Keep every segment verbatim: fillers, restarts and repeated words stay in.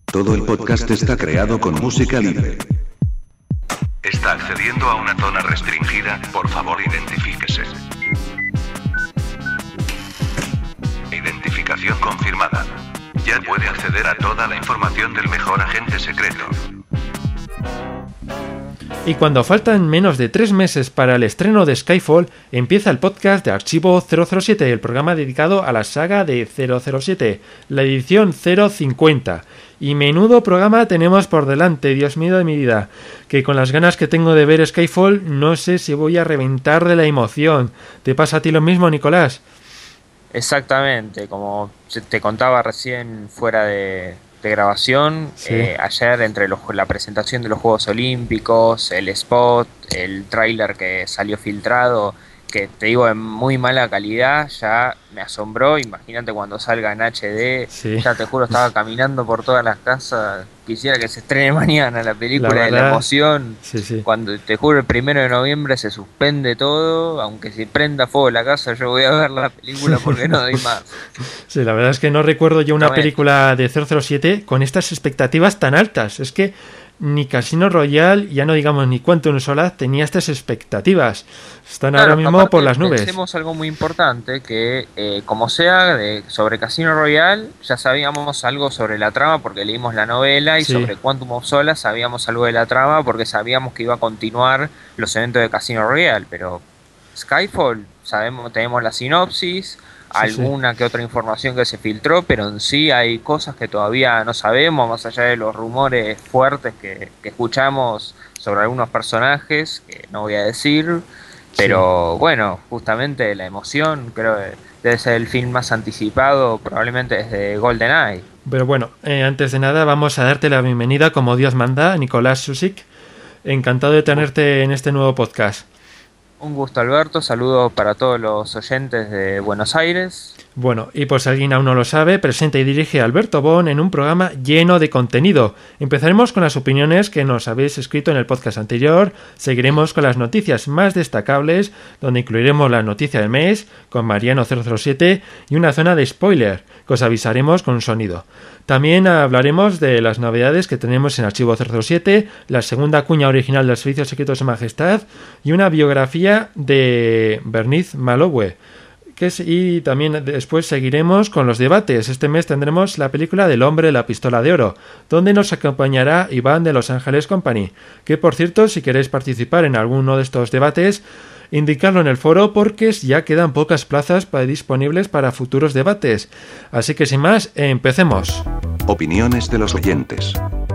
Todo el podcast está creado con música libre. Está accediendo a una zona restringida, por favor identifíquese. Identificación confirmada. Ya puede acceder a toda la información del mejor agente secreto. Y cuando faltan menos de tres meses para el estreno de Skyfall, empieza el podcast de Archivo cero cero siete, el programa dedicado a la saga de cero cero siete, la edición cero cincuenta. Y menudo programa tenemos por delante, Dios mío de mi vida, que con las ganas que tengo de ver Skyfall no sé si voy a reventar de la emoción. ¿Te pasa a ti lo mismo, Nicolás? Exactamente, como te contaba recién fuera de... de grabación, sí. eh, ayer entre los, la presentación de los Juegos Olímpicos, el spot, el tráiler que salió filtrado, que te digo en muy mala calidad, ya me asombró. Imagínate cuando salga en H D, sí. Ya te juro estaba caminando por todas las casas, quisiera que se estrene mañana la película, la de la emoción, sí, sí. Cuando te juro el primero de noviembre se suspende todo, aunque si prenda fuego la casa yo voy a ver la película porque no doy más. Sí, la verdad es que no recuerdo yo una no película de cero cero siete con estas expectativas tan altas. Es que ni Casino Royale, ya no digamos ni Quantum Solace, tenía estas expectativas. Están claro, ahora mismo por las nubes. Pensemos algo muy importante, que eh, como sea, de, sobre Casino Royale ya sabíamos algo sobre la trama porque leímos la novela, y sí. Sobre Quantum of Solace sabíamos algo de la trama porque sabíamos que iba a continuar los eventos de Casino Royale, pero Skyfall, sabemos, tenemos la sinopsis, alguna sí, sí. que otra información que se filtró, pero en sí hay cosas que todavía no sabemos, más allá de los rumores fuertes que, que escuchamos sobre algunos personajes, que no voy a decir, pero sí. Bueno, justamente la emoción, creo que debe ser el film más anticipado probablemente desde GoldenEye. Pero bueno, eh, antes de nada vamos a darte la bienvenida como Dios manda, Nicolás Susik. Encantado de tenerte en este nuevo podcast. Un gusto, Alberto, saludos para todos los oyentes de Buenos Aires. Bueno, y por si alguien aún no lo sabe, presenta y dirige a Alberto Bon en un programa lleno de contenido. Empezaremos con las opiniones que nos habéis escrito en el podcast anterior, seguiremos con las noticias más destacables, donde incluiremos la noticia del mes, con Mariano cero cero siete, y una zona de spoiler, que os avisaremos con un sonido. También hablaremos de las novedades que tenemos en Archivo cero cero siete, la segunda cuña original del Servicio Secreto de Su Majestad, y una biografía de Bernice Malowe. Que es, y también después seguiremos con los debates. Este mes tendremos la película del hombre de la pistola de oro, donde nos acompañará Iván de Los Ángeles Company, que por cierto, si queréis participar en alguno de estos debates, indicadlo en el foro porque ya quedan pocas plazas para, disponibles para futuros debates. Así que sin más, empecemos. Opiniones de los oyentes.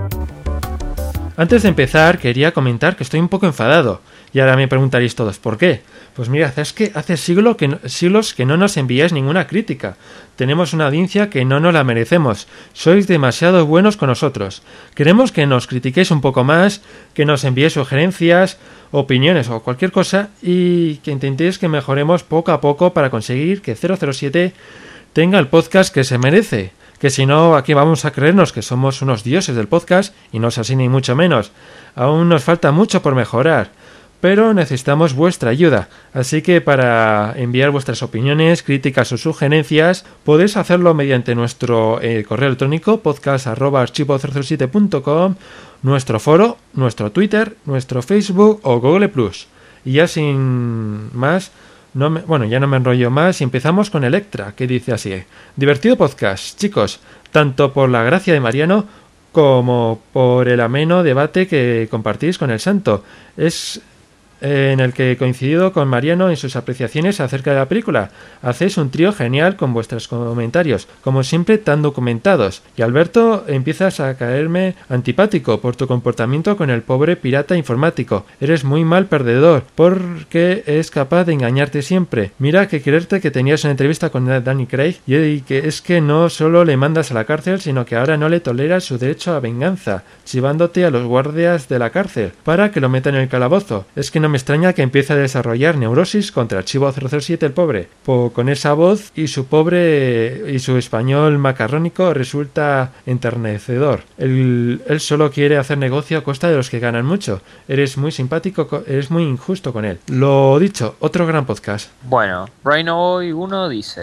Antes de empezar, quería comentar que estoy un poco enfadado. Y ahora me preguntaréis todos, ¿por qué? Pues mirad, es que hace siglo que no, siglos que no nos enviáis ninguna crítica. Tenemos una audiencia que no nos la merecemos. Sois demasiado buenos con nosotros. Queremos que nos critiquéis un poco más, que nos enviéis sugerencias, opiniones o cualquier cosa, y que intentéis que mejoremos poco a poco para conseguir que cero cero siete tenga el podcast que se merece. Que si no, aquí vamos a creernos que somos unos dioses del podcast, y no es así ni mucho menos. Aún nos falta mucho por mejorar, pero necesitamos vuestra ayuda, así que para enviar vuestras opiniones, críticas o sugerencias podéis hacerlo mediante nuestro eh, correo electrónico podcast arroba archivo cero cero siete punto com, nuestro foro, nuestro Twitter, nuestro Facebook o Google plus. Y ya sin más, no me, bueno, ya no me enrollo más y empezamos con Electra, que dice así: divertido podcast, chicos, tanto por la gracia de Mariano como por el ameno debate que compartís con el santo. Es en el que he coincidido con Mariano en sus apreciaciones acerca de la película. Hacéis un trío genial con vuestros comentarios, como siempre tan documentados. Y Alberto, empiezas a caerme antipático por tu comportamiento con el pobre pirata informático. Eres muy mal perdedor, porque es capaz de engañarte siempre. Mira que creerte que tenías una entrevista con Danny Craig y que es que no solo le mandas a la cárcel, sino que ahora no le toleras su derecho a venganza, chivándote a los guardias de la cárcel para que lo metan en el calabozo. Es que no me extraña que empiece a desarrollar neurosis contra Archivo cero cero siete el pobre. Po, con esa voz y su pobre y su español macarrónico resulta enternecedor. Él, él solo quiere hacer negocio a costa de los que ganan mucho. Eres muy simpático, eres muy injusto con él. Lo dicho, otro gran podcast. Bueno, Rhino Boy uno dice: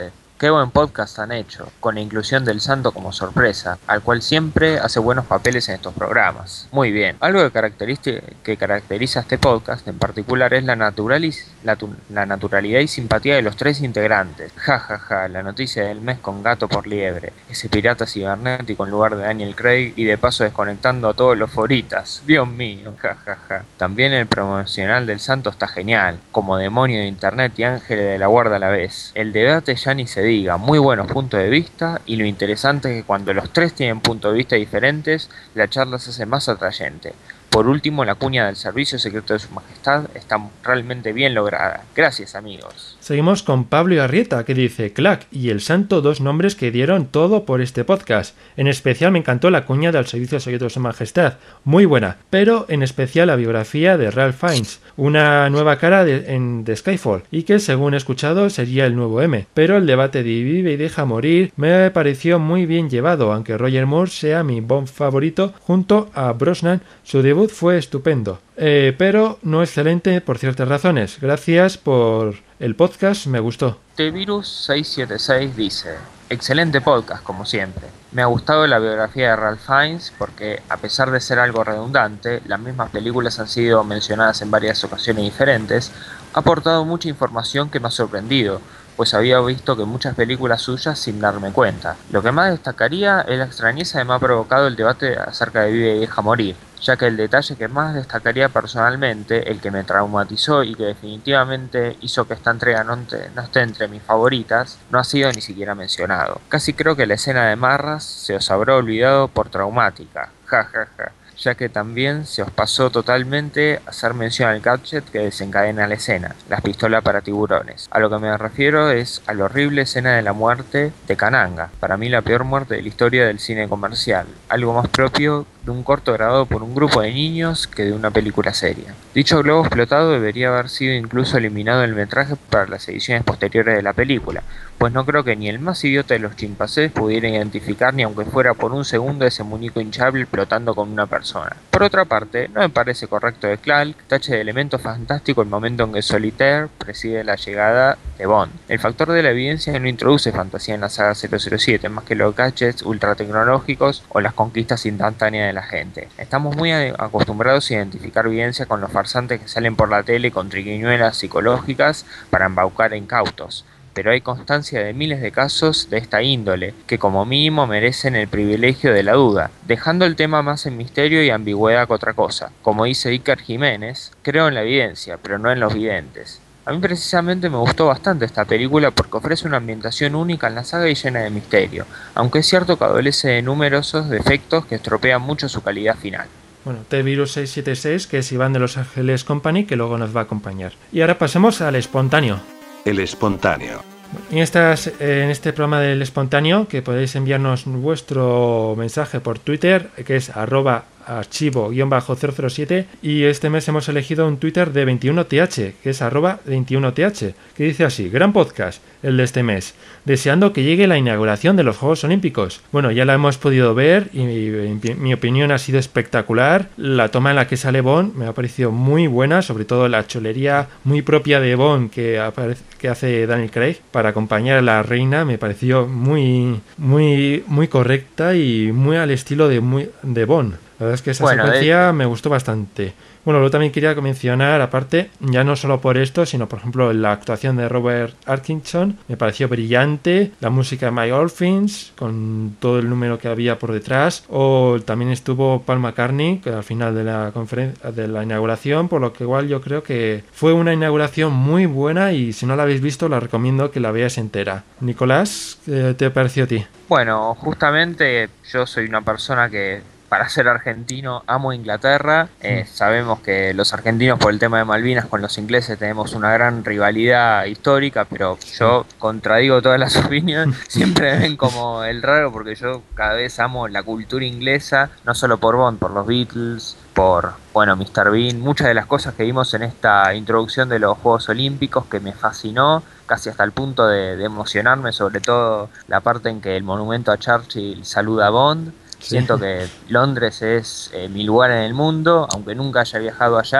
qué buen podcast han hecho, con la inclusión del santo como sorpresa, al cual siempre hace buenos papeles en estos programas. Muy bien, algo que caracteriza, que caracteriza este podcast en particular es la, naturalis, la, la naturalidad y simpatía de los tres integrantes. Ja ja ja, la noticia del mes con gato por liebre, ese pirata cibernético en lugar de Daniel Craig y de paso desconectando a todos los foritas. Dios mío, ja ja ja. También el promocional del santo está genial, como demonio de internet y ángel de la guarda a la vez. El debate ya ni se diga, muy buenos puntos de vista, y lo interesante es que cuando los tres tienen puntos de vista diferentes, la charla se hace más atrayente. Por último, la cuña del servicio secreto de su majestad está realmente bien lograda. Gracias, amigos. Seguimos con Pablo Arrieta, que dice: Clack y el santo, dos nombres que dieron todo por este podcast. En especial me encantó la cuña del servicio secreto de su majestad, muy buena, pero en especial la biografía de Ralph Fiennes, una nueva cara de, en The Skyfall, y que según he escuchado sería el nuevo M. Pero el debate de vive y deja morir me pareció muy bien llevado, aunque Roger Moore sea mi Bond favorito junto a Brosnan. Su debut fue estupendo, eh, pero no excelente por ciertas razones. Gracias por el podcast, me gustó. T Virus seis siete seis dice: excelente podcast, como siempre. Me ha gustado la biografía de Ralph Fiennes porque, a pesar de ser algo redundante, las mismas películas han sido mencionadas en varias ocasiones diferentes, ha aportado mucha información que me ha sorprendido, pues había visto que muchas películas suyas sin darme cuenta. Lo que más destacaría es la extrañeza que me ha provocado el debate acerca de Vive y deja morir, ya que el detalle que más destacaría personalmente, el que me traumatizó y que definitivamente hizo que esta entrega no, te, no esté entre mis favoritas, no ha sido ni siquiera mencionado. Casi creo que la escena de Marras se os habrá olvidado por traumática, ja ja ja, ya que también se os pasó totalmente hacer mención al gadget que desencadena la escena, las pistolas para tiburones. A lo que me refiero es a la horrible escena de la muerte de Kananga, para mí la peor muerte de la historia del cine comercial, algo más propio de un corto grabado por un grupo de niños que de una película seria. Dicho globo explotado debería haber sido incluso eliminado del metraje para las ediciones posteriores de la película, pues no creo que ni el más idiota de los chimpancés pudiera identificar ni aunque fuera por un segundo ese muñeco hinchable explotando con una persona. Por otra parte, no me parece correcto de Clark tache de elemento fantástico el momento en que Solitaire preside la llegada de Bond. El factor de la evidencia no introduce fantasía en la saga cero cero siete más que los gadgets ultratecnológicos o las conquistas instantáneas de la gente. Estamos muy acostumbrados a identificar evidencia con los farsantes que salen por la tele con triquiñuelas psicológicas para embaucar a incautos, pero hay constancia de miles de casos de esta índole que como mínimo merecen el privilegio de la duda, dejando el tema más en misterio y ambigüedad que otra cosa. Como dice Iker Jiménez, creo en la evidencia, pero no en los videntes. A mí precisamente me gustó bastante esta película porque ofrece una ambientación única en la saga y llena de misterio, aunque es cierto que adolece de numerosos defectos que estropean mucho su calidad final. Bueno, T Virus seis siete seis, que es Iván de Los Ángeles Company, que luego nos va a acompañar. Y ahora pasemos al espontáneo. El espontáneo. En, estas, en este programa del espontáneo, que podéis enviarnos vuestro mensaje por Twitter, que es arroba archivo guión bajo cero cero siete, y este mes hemos elegido un Twitter de veintiuno T H, que es arroba veintiuno T H, que dice así: gran podcast el de este mes, deseando que llegue la inauguración de los Juegos Olímpicos. Bueno, ya la hemos podido ver y mi, mi opinión ha sido espectacular. La toma en la que sale Bond me ha parecido muy buena, sobre todo la cholería muy propia de Bond que, aparece, que hace Daniel Craig para acompañar a la reina, me pareció muy muy muy correcta y muy al estilo de, muy, de Bond. La verdad es que esa bueno, secuencia de... me gustó bastante. Bueno, luego también quería mencionar, aparte, ya no solo por esto, sino por ejemplo la actuación de Robert Atkinson, me pareció brillante, la música de Mike Oldfield, con todo el número que había por detrás, o también estuvo Paul McCartney, que al final de la conferencia, de la inauguración, por lo que igual yo creo que fue una inauguración muy buena y si no la habéis visto, la recomiendo que la veáis entera. Nicolás, ¿qué te pareció a ti? Bueno, justamente yo soy una persona que, para ser argentino, amo Inglaterra. Eh, sabemos que los argentinos por el tema de Malvinas con los ingleses tenemos una gran rivalidad histórica, pero yo contradigo todas las opiniones. Siempre me ven como el raro porque yo cada vez amo la cultura inglesa, no solo por Bond, por los Beatles, por, bueno, mister Bean, muchas de las cosas que vimos en esta introducción de los Juegos Olímpicos que me fascinó, casi hasta el punto de, de emocionarme, sobre todo la parte en que el monumento a Churchill saluda a Bond. Sí. Siento que Londres es eh, mi lugar en el mundo, aunque nunca haya viajado allá,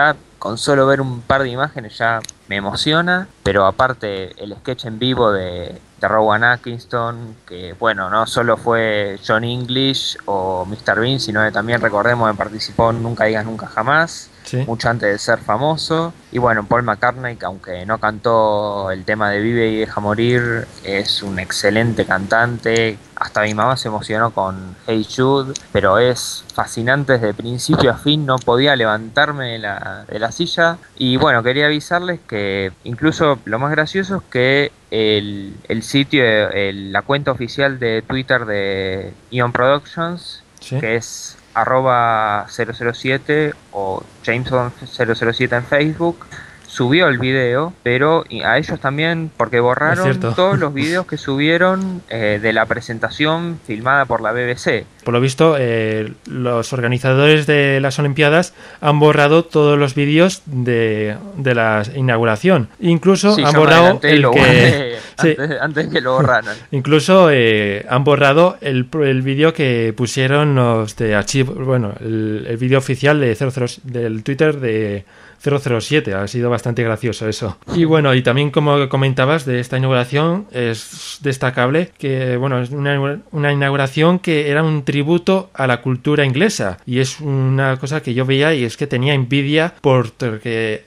con solo ver un par de imágenes ya me emociona, pero aparte el sketch en vivo de, de Rowan Atkinson, que bueno, no solo fue John English o míster Bean, sino que también recordemos que participó en Nunca Digas Nunca Jamás, sí, mucho antes de ser famoso. Y bueno, Paul McCartney, que aunque no cantó el tema de Vive y Deja Morir, es un excelente cantante. Hasta mi mamá se emocionó con Hey Jude, pero es fascinante desde principio a fin, no podía levantarme de la, de la silla. Y bueno, quería avisarles que incluso lo más gracioso es que el, el sitio, el, la cuenta oficial de Twitter de Eon Productions, ¿sí?, que es arroba cero cero siete o Jameson cero cero siete en Facebook, subió el video, pero a ellos también, porque borraron todos los videos que subieron eh, de la presentación filmada por la B B C. Por lo visto, eh, los organizadores de las Olimpiadas han borrado todos los vídeos de, de la inauguración. Incluso sí, han borrado el que... Sí. Antes, antes que lo borraran. Incluso eh, han borrado el, el vídeo que pusieron los de archivo, bueno, el, el vídeo oficial de cero cero, del Twitter de cero cero siete. Ha sido bastante gracioso eso. Y bueno, y también como comentabas de esta inauguración, es destacable que, bueno, es una, una inauguración que era un tributo a la cultura inglesa, y es una cosa que yo veía y es que tenía envidia porque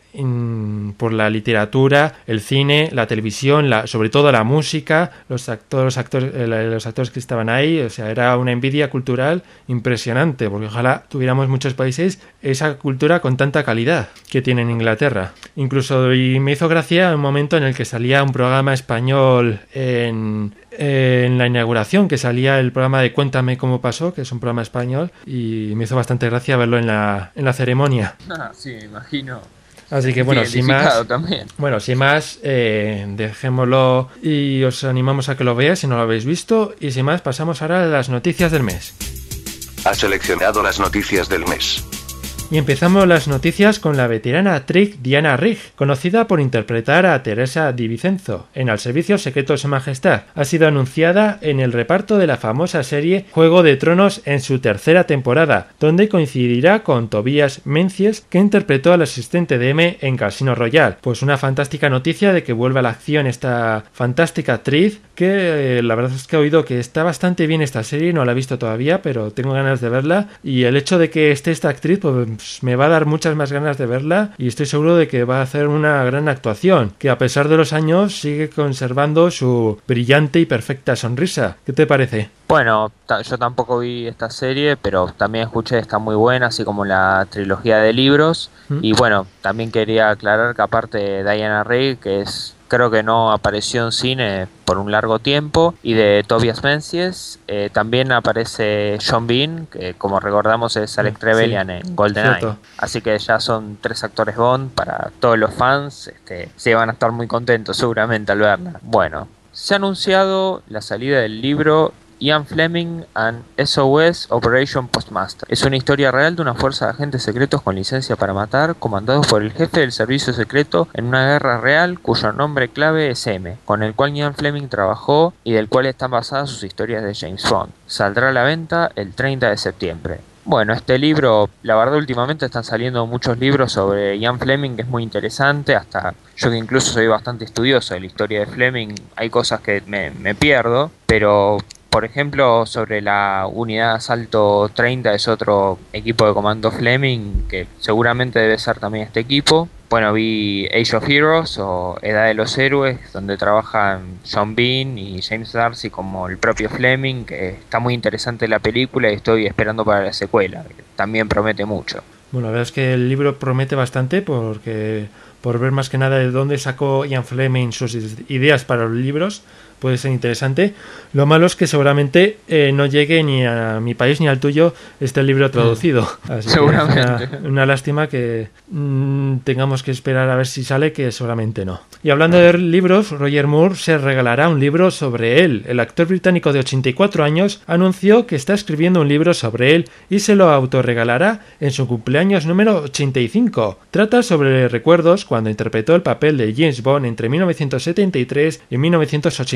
por la literatura, el cine, la televisión, la, sobre todo la música, los actores, los actores, los actores que estaban ahí. O sea, era una envidia cultural impresionante, porque ojalá tuviéramos muchos países esa cultura con tanta calidad que tiene en Inglaterra. Incluso, y me hizo gracia un momento en el que salía un programa español en, en la inauguración, que salía el programa de Cuéntame cómo pasó, que es un programa español, y me hizo bastante gracia verlo en la, en la ceremonia. Ah, sí, me imagino. Así que bueno, sin más, también. bueno, sin más, eh, dejémoslo y os animamos a que lo veáis si no lo habéis visto. Y sin más, pasamos ahora a las noticias del mes. Has seleccionado las noticias del mes. Y empezamos las noticias con la veterana actriz Diana Rigg, conocida por interpretar a Teresa Di Vincenzo en Al Servicio Secreto de Su Majestad. Ha sido anunciada en el reparto de la famosa serie Juego de Tronos en su tercera temporada, donde coincidirá con Tobias Menzies, que interpretó al asistente de M en Casino Royale. Pues una fantástica noticia de que vuelva a la acción esta fantástica actriz, que eh, la verdad es que he oído que está bastante bien esta serie, no la he visto todavía, pero tengo ganas de verla, y el hecho de que esté esta actriz, pues me va a dar muchas más ganas de verla, y estoy seguro de que va a hacer una gran actuación, que a pesar de los años sigue conservando su brillante y perfecta sonrisa. ¿Qué te parece? Bueno, yo tampoco vi esta serie, pero también escuché que está muy buena, así como la trilogía de libros. ¿Mm? Y bueno, también quería aclarar que aparte de Diana Rigg, que es creo que no apareció en cine por un largo tiempo, y de Tobias Menzies, eh, también aparece Sean Bean, que como recordamos es Alex Trevelyan, sí, en GoldenEye. Así que ya son tres actores Bond para todos los fans. Este, se van a estar muy contentos seguramente al verla. Bueno, se ha anunciado la salida del libro Ian Fleming and S O S Operation Postmaster. Es una historia real de una fuerza de agentes secretos con licencia para matar, comandados por el jefe del servicio secreto en una guerra real cuyo nombre clave es M, con el cual Ian Fleming trabajó y del cual están basadas sus historias de James Bond. Saldrá a la venta el treinta de septiembre. Bueno, este libro, la verdad últimamente están saliendo muchos libros sobre Ian Fleming, que es muy interesante, hasta yo que incluso soy bastante estudioso de la historia de Fleming, hay cosas que me, me pierdo, pero por ejemplo sobre la unidad de asalto treinta es otro equipo de comando Fleming, que seguramente debe ser también este equipo. Bueno, vi Age of Heroes o Edad de los Héroes, donde trabajan Sean Bean y James D'Arcy como el propio Fleming, que está muy interesante la película y estoy esperando para la secuela, que también promete mucho. Bueno, la verdad es que el libro promete bastante porque por ver más que nada de dónde sacó Ian Fleming sus ideas para los libros, puede ser interesante. Lo malo es que seguramente eh, no llegue ni a mi país ni al tuyo este libro traducido. Así seguramente. Que es una, una lástima que mmm, tengamos que esperar a ver si sale, que seguramente no. Y hablando de libros, Roger Moore se regalará un libro sobre él. El actor británico de ochenta y cuatro años anunció que está escribiendo un libro sobre él y se lo autorregalará en su cumpleaños número ochenta y cinco. Trata sobre recuerdos cuando interpretó el papel de James Bond entre mil novecientos setenta y tres y mil novecientos ochenta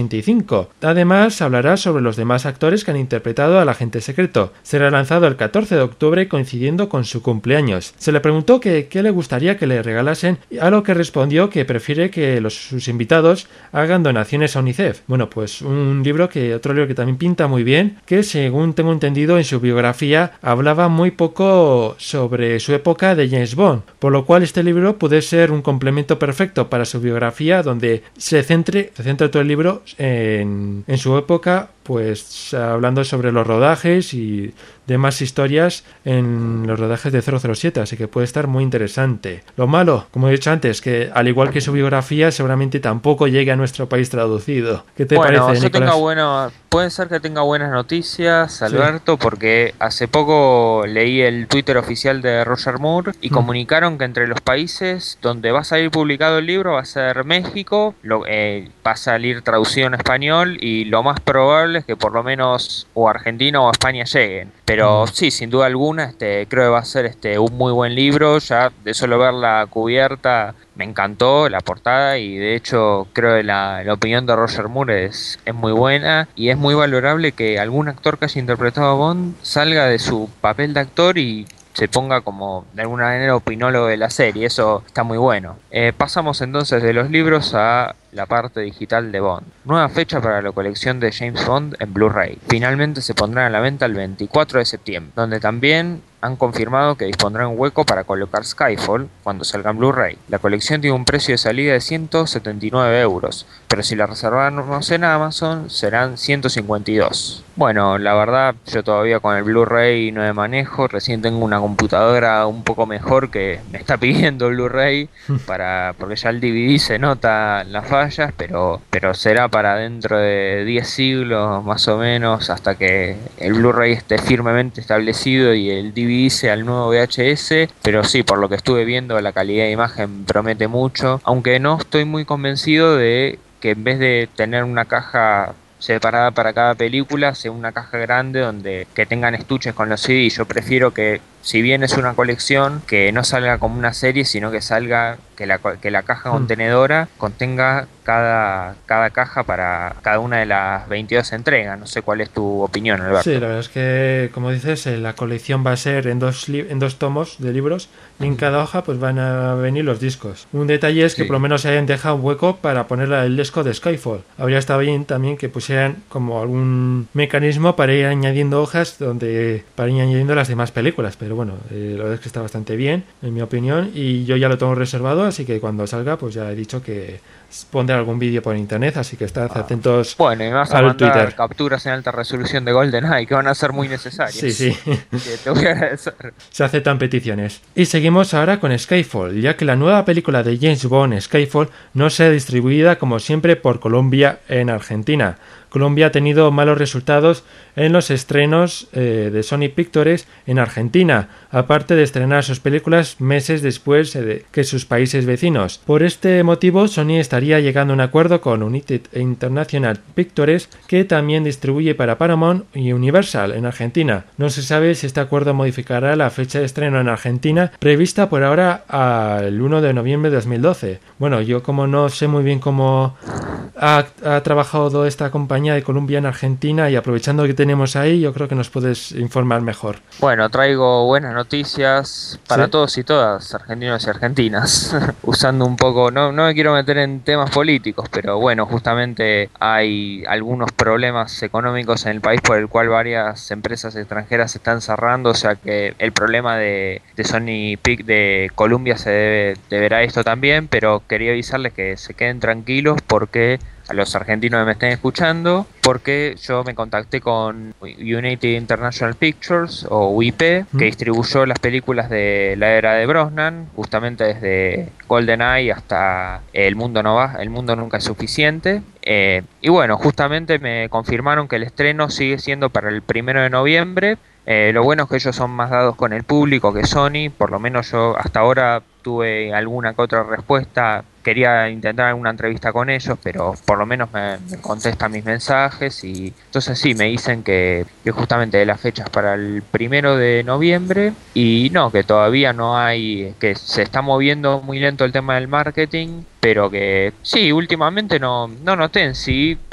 ochenta y cinco. Además, hablará sobre los demás actores que han interpretado al agente secreto. Será lanzado el catorce de octubre coincidiendo con su cumpleaños. Se le preguntó que qué le gustaría que le regalasen, a lo que respondió que prefiere que los, sus invitados hagan donaciones a UNICEF. Bueno, pues un libro que, otro libro que también pinta muy bien, que según tengo entendido en su biografía hablaba muy poco sobre su época de James Bond, por lo cual este libro puede ser un complemento perfecto para su biografía, donde se centre, se centra todo el libro en, en su época, pues hablando sobre los rodajes y demás historias en los rodajes de cero cero siete, así que puede estar muy interesante. Lo malo, como he dicho antes, que al igual que su biografía, seguramente tampoco llegue a nuestro país traducido. ¿Qué te bueno, parece, yo Nicolás? tenga bueno, puede ser que tenga buenas noticias, Alberto, sí. Porque hace poco leí el Twitter oficial de Roger Moore y mm. comunicaron que entre los países donde va a salir publicado el libro va a ser México, lo, eh, va a salir traducido en español y lo más probable es que por lo menos o Argentina o España lleguen. Pero sí, sin duda alguna, este, creo que va a ser este un muy buen libro. Ya de solo ver la cubierta me encantó la portada y de hecho creo que la, la opinión de Roger Moore es, es muy buena y es muy valorable que algún actor que haya interpretado a Bond salga de su papel de actor y se ponga como de alguna manera opinólogo de la serie. Eso está muy bueno. Eh, pasamos entonces de los libros a la parte digital de Bond. Nueva fecha para la colección de James Bond en Blu-ray. Finalmente se pondrá a la venta el veinticuatro de septiembre, donde también han confirmado que dispondrán un hueco para colocar Skyfall cuando salga en Blu-ray. La colección tiene un precio de salida de ciento setenta y nueve euros, pero si la reservamos en Amazon serán ciento cincuenta y dos. Bueno, la verdad yo todavía con el Blu-ray no me manejo, recién tengo una computadora un poco mejor que me está pidiendo Blu-ray para porque ya el D V D se nota la fallas, pero, pero será para dentro de diez siglos más o menos, hasta que el Blu-ray esté firmemente establecido y el D V D sea el nuevo V H S, pero sí, por lo que estuve viendo la calidad de imagen promete mucho, aunque no estoy muy convencido de que en vez de tener una caja separada para cada película, sea una caja grande donde que tengan estuches con los C D. Yo prefiero que, si bien es una colección, que no salga como una serie, sino que salga, que la, que la caja contenedora contenga cada, cada caja para cada una de las veintidós entregas. No sé cuál es tu opinión, Alberto. Sí, la verdad es que, como dices, la colección va a ser en dos, li- en dos tomos de libros y en cada hoja pues van a venir los discos. Un detalle es que sí, por lo menos se hayan dejado un hueco para poner el disco de Skyfall. Habría estado bien también que pusieran como algún mecanismo para ir añadiendo hojas donde para ir añadiendo las demás películas, pero bueno, eh, la verdad es que está bastante bien en mi opinión y yo ya lo tengo reservado, así que cuando salga pues ya he dicho que pondré algún vídeo por internet, así que estad ah. atentos. Bueno, y me vas a mandar Twitter. Capturas en alta resolución de GoldenEye que van a ser muy necesarias. Sí, sí. Que te voy a agradecer. Se aceptan peticiones. Y seguimos ahora con Skyfall, ya que la nueva película de James Bond, Skyfall, no será distribuida como siempre por Columbia en Argentina. Columbia ha tenido malos resultados en los estrenos eh, de Sony Pictures en Argentina, aparte de estrenar sus películas meses después eh, que sus países vecinos. Por este motivo, Sony estaría llegando a un acuerdo con United International Pictures, que también distribuye para Paramount y Universal en Argentina. No se sabe si este acuerdo modificará la fecha de estreno en Argentina, prevista por ahora al primero de noviembre de dos mil doce. Bueno, yo como no sé muy bien cómo ha, ha trabajado esta compañía de Columbia en Argentina y aprovechando que tenemos ahí, yo creo que nos puedes informar mejor. Bueno, traigo buenas noticias para ¿sí? todos y todas, argentinos y argentinas. Usando un poco, no, no me quiero meter en temas políticos, pero bueno, justamente hay algunos problemas económicos en el país por el cual varias empresas extranjeras se están cerrando, o sea que el problema de, de Sony Pic de Columbia se debe, deberá a esto también, pero quería avisarles que se queden tranquilos porque a los argentinos que me estén escuchando, porque yo me contacté con United International Pictures o U I P, que distribuyó las películas de la era de Brosnan, justamente desde GoldenEye hasta El Mundo no va, El Mundo nunca es suficiente. Eh, y bueno, justamente me confirmaron que el estreno sigue siendo para el primero de noviembre. Eh, lo bueno es que ellos son más dados con el público que Sony, por lo menos yo hasta ahora tuve alguna que otra respuesta. Quería intentar alguna entrevista con ellos, pero por lo menos me, me contestan mis mensajes y entonces sí, me dicen que, que justamente de las fechas para el primero de noviembre y no, que todavía no hay, que se está moviendo muy lento el tema del marketing, pero que sí, últimamente no, no noté en sí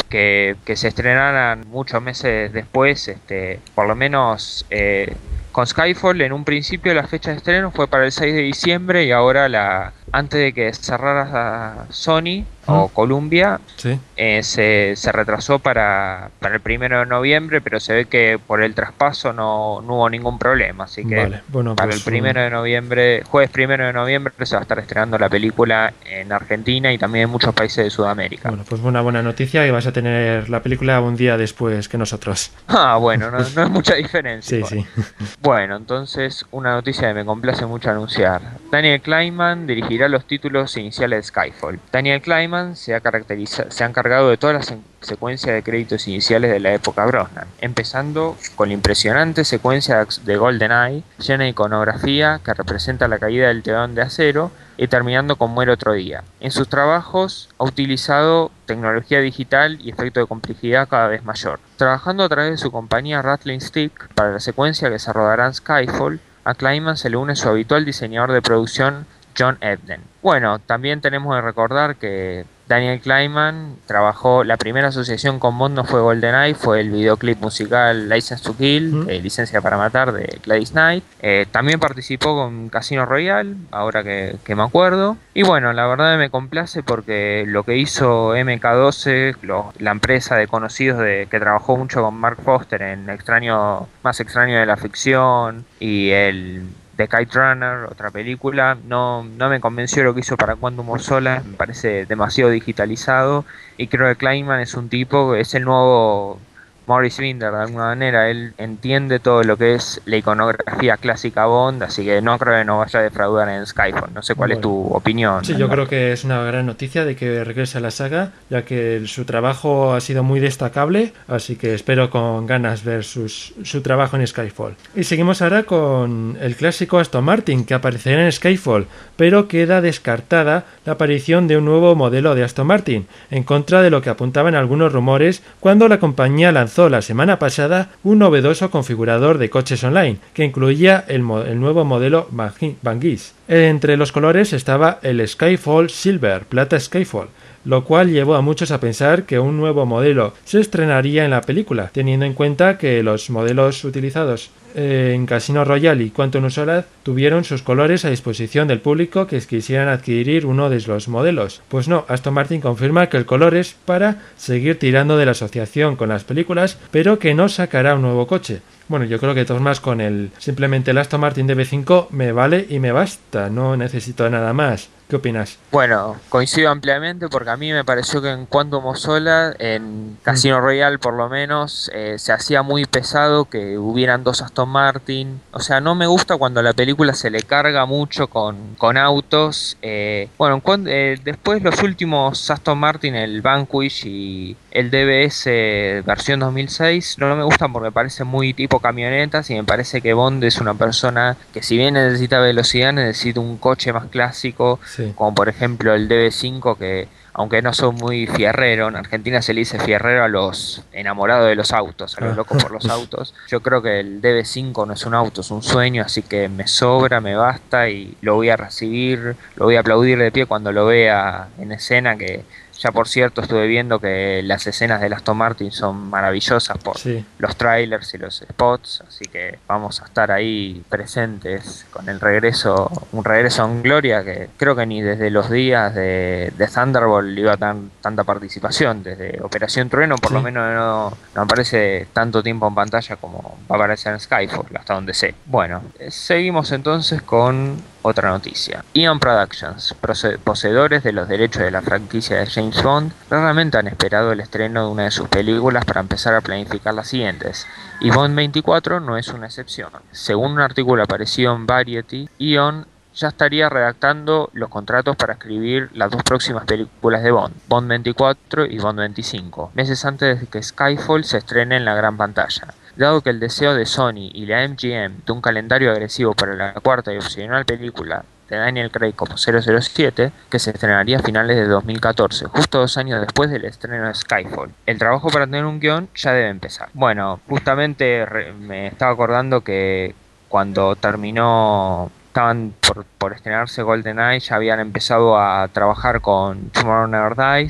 que, que se estrenaran muchos meses después, este, por lo menos eh, con Skyfall en un principio la fecha de estreno fue para el seis de diciembre y ahora la antes de que cerrara Sony o Columbia, sí. eh, se, se retrasó para, para el primero de noviembre, pero se ve que por el traspaso no, no hubo ningún problema, así que vale. Bueno, para pues, el primero de noviembre, jueves primero de noviembre se va a estar estrenando la película en Argentina y también en muchos países de Sudamérica. Bueno, pues una buena noticia, y vas a tener la película un día después que nosotros. Ah, bueno, no, no es mucha diferencia. Sí, sí. Bueno, entonces una noticia que me complace mucho anunciar. Daniel Kleinman dirigirá los títulos iniciales de Skyfall. Daniel Kleinman se ha, caracteriza- se ha encargado de toda la se- secuencia de créditos iniciales de la época Brosnan, empezando con la impresionante secuencia de GoldenEye, llena de iconografía que representa la caída del telón de acero, y terminando con Muere otro día. En sus trabajos ha utilizado tecnología digital y efecto de complejidad cada vez mayor. Trabajando a través de su compañía Rattling Stick para la secuencia que se rodará en Skyfall, a Kleinman se le une su habitual diseñador de producción John Ebden. Bueno, también tenemos que recordar que Daniel Kleinman trabajó, la primera asociación con Bond no fue GoldenEye, fue el videoclip musical License to Kill, mm. eh, Licencia para Matar, de Gladys Knight. Eh, también participó con Casino Royale, ahora que, que me acuerdo. Y bueno, la verdad me complace porque lo que hizo M K doce, lo, la empresa de conocidos de, que trabajó mucho con Mark Foster en Extraño, Más extraño de la ficción y el The Kite Runner, otra película, no, no me convenció lo que hizo para Quantum of Solace, me parece demasiado digitalizado, y creo que Kleinman es un tipo, es el nuevo Maurice Binder de alguna manera, él entiende todo lo que es la iconografía clásica Bond, así que no creo que nos vaya a defraudar en Skyfall. No sé cuál bueno. es tu opinión. Sí, yo creo que es una gran noticia de que regrese a la saga, ya que su trabajo ha sido muy destacable, así que espero con ganas ver sus, su trabajo en Skyfall. Y seguimos ahora con el clásico Aston Martin, que aparecerá en Skyfall, pero queda descartada la aparición de un nuevo modelo de Aston Martin, en contra de lo que apuntaban algunos rumores cuando la compañía lanzó la semana pasada un novedoso configurador de coches online que incluía el, mo- el nuevo modelo Vanquish. Entre los colores estaba el Skyfall Silver, plata Skyfall, lo cual llevó a muchos a pensar que un nuevo modelo se estrenaría en la película, teniendo en cuenta que los modelos utilizados en Casino Royale y Quantum of Solace tuvieron sus colores a disposición del público que quisieran adquirir uno de los modelos. Pues no, Aston Martin confirma que el color es para seguir tirando de la asociación con las películas, pero que no sacará un nuevo coche. Bueno, yo creo que de todas más con el simplemente el Aston Martin D B cinco me vale y me basta, no necesito nada más. ¿Qué opinas? Bueno, coincido ampliamente porque a mí me pareció que en Quantum of Solace, en Casino Royale por lo menos, eh, se hacía muy pesado que hubieran dos Aston Martin. O sea, no me gusta cuando la película se le carga mucho con, con autos. Eh, bueno, cuando, eh, después los últimos Aston Martin, el Vanquish y el D B S versión dos mil seis, no, no me gustan porque me parecen muy tipo camionetas y me parece que Bond es una persona que si bien necesita velocidad, necesita un coche más clásico. Sí. Como por ejemplo el D B cinco, que aunque no soy muy fierrero, en Argentina se le dice fierrero a los enamorados de los autos, a los locos por los autos. Yo creo que el D B cinco no es un auto, es un sueño, así que me sobra, me basta y lo voy a recibir, lo voy a aplaudir de pie cuando lo vea en escena, que ya por cierto estuve viendo que las escenas de Aston Martin son maravillosas por sí. los trailers y los spots, así que vamos a estar ahí presentes con el regreso, un regreso en gloria que creo que ni desde los días de, de Thunderbolt iba tan tanta participación, desde Operación Trueno por sí. lo menos no, no aparece tanto tiempo en pantalla como va a aparecer en Skyfall, hasta donde sé. Bueno, seguimos entonces con otra noticia. Eon Productions, poseedores de los derechos de la franquicia de James Bond, raramente han esperado el estreno de una de sus películas para empezar a planificar las siguientes, y Bond veinticuatro no es una excepción. Según un artículo aparecido en Variety, Eon ya estaría redactando los contratos para escribir las dos próximas películas de Bond, Bond veinticuatro y Bond veinticinco, meses antes de que Skyfall se estrene en la gran pantalla. Dado que el deseo de Sony y la M G M de un calendario agresivo para la cuarta y opcional película de Daniel Craig como cero cero siete, que se estrenaría a finales de dos mil catorce, justo dos años después del estreno de Skyfall. El trabajo para tener un guión ya debe empezar. Bueno, justamente re- me estaba acordando que cuando terminó, estaban por, por estrenarse GoldenEye, ya habían empezado a trabajar con Tomorrow Never Dies.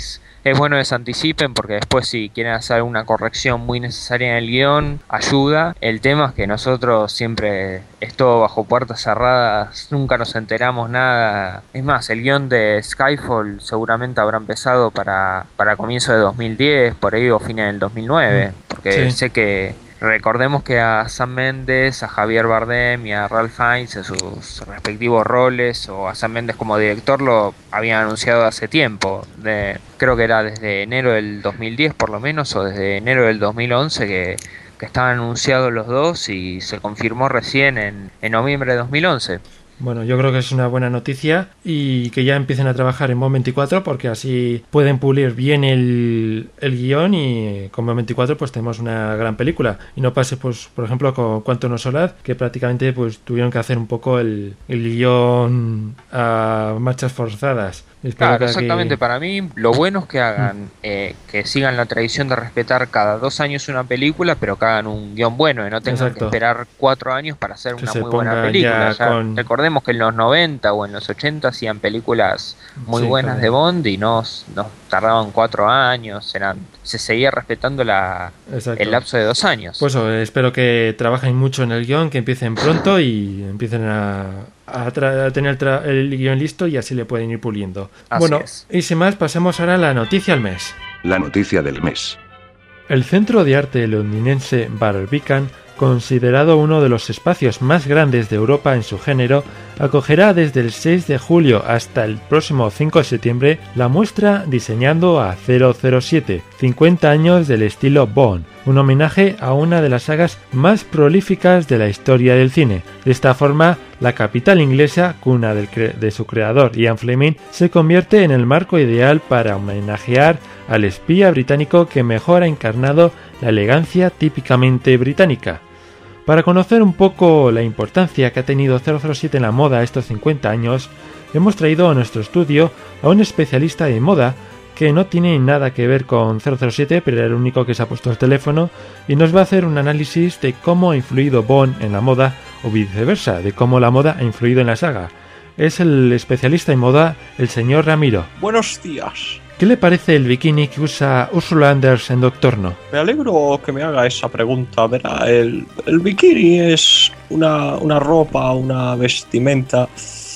es bueno que se anticipen porque después si quieren hacer una corrección muy necesaria en el guión, ayuda. El tema es que nosotros siempre es todo bajo puertas cerradas, nunca nos enteramos nada. Es más, el guión de Skyfall seguramente habrá empezado para, para comienzo de dos mil diez, por ahí o fines del dos mil nueve, porque sí. Sé que recordemos que a Sam Mendes, a Javier Bardem y a Ralph Fiennes en sus respectivos roles, o a Sam Mendes como director, lo habían anunciado hace tiempo. De, creo que era desde enero del dos mil diez por lo menos, o desde enero del dos mil once que, que estaban anunciados los dos y se confirmó recién en, en noviembre de dos mil once. Bueno, yo creo que es una buena noticia y que ya empiecen a trabajar en Bond veinticuatro porque así pueden pulir bien el, el guión y con Bond veinticuatro pues tenemos una gran película y no pase pues por ejemplo con Quantum of Solace, que prácticamente pues tuvieron que hacer un poco el, el guión a marchas forzadas. Espero claro, exactamente. Que... Para mí, lo bueno es que hagan, mm. eh, que sigan la tradición de respetar cada dos años una película, pero que hagan un guión bueno y no tengan Exacto. que esperar cuatro años para hacer que una muy buena película. Ya con... Recordemos que en los noventa o en los ochenta hacían películas muy sí, buenas claro. de Bond y no, no tardaban cuatro años, eran, se seguía respetando la, el lapso de dos años. Pues eso, espero que trabajen mucho en el guión, que empiecen pronto y empiecen a... a, tra- a tener tra- el guión listo y así le pueden ir puliendo. Así bueno, es. Y sin más, pasamos ahora a la noticia del mes. La noticia del mes. El Centro de Arte londinense Barbican, considerado uno de los espacios más grandes de Europa en su género, acogerá desde el seis de julio hasta el próximo cinco de septiembre la muestra Diseñando a cero cero siete, cincuenta años del estilo Bond, un homenaje a una de las sagas más prolíficas de la historia del cine. De esta forma, la capital inglesa, cuna del cre- de su creador Ian Fleming, se convierte en el marco ideal para homenajear al espía británico que mejor ha encarnado la elegancia típicamente británica. Para conocer un poco la importancia que ha tenido cero cero siete en la moda estos cincuenta años, hemos traído a nuestro estudio a un especialista de moda que no tiene nada que ver con cero cero siete, pero era el único que se ha puesto el teléfono, y nos va a hacer un análisis de cómo ha influido Bond en la moda o viceversa, de cómo la moda ha influido en la saga. Es el especialista en moda, el señor Ramiro. Buenos días. ¿Qué le parece el bikini que usa Ursula Anders en Doctor No? Me alegro que me haga esa pregunta. Verá, el, el bikini es una, una ropa, una vestimenta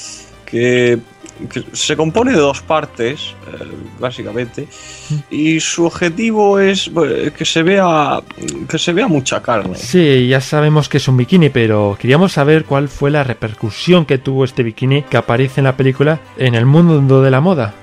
que, que se compone de dos partes, eh, básicamente, y su objetivo es eh, que se vea que se vea mucha carne. Sí, ya sabemos que es un bikini, pero queríamos saber cuál fue la repercusión que tuvo este bikini que aparece en la película en el mundo de la moda.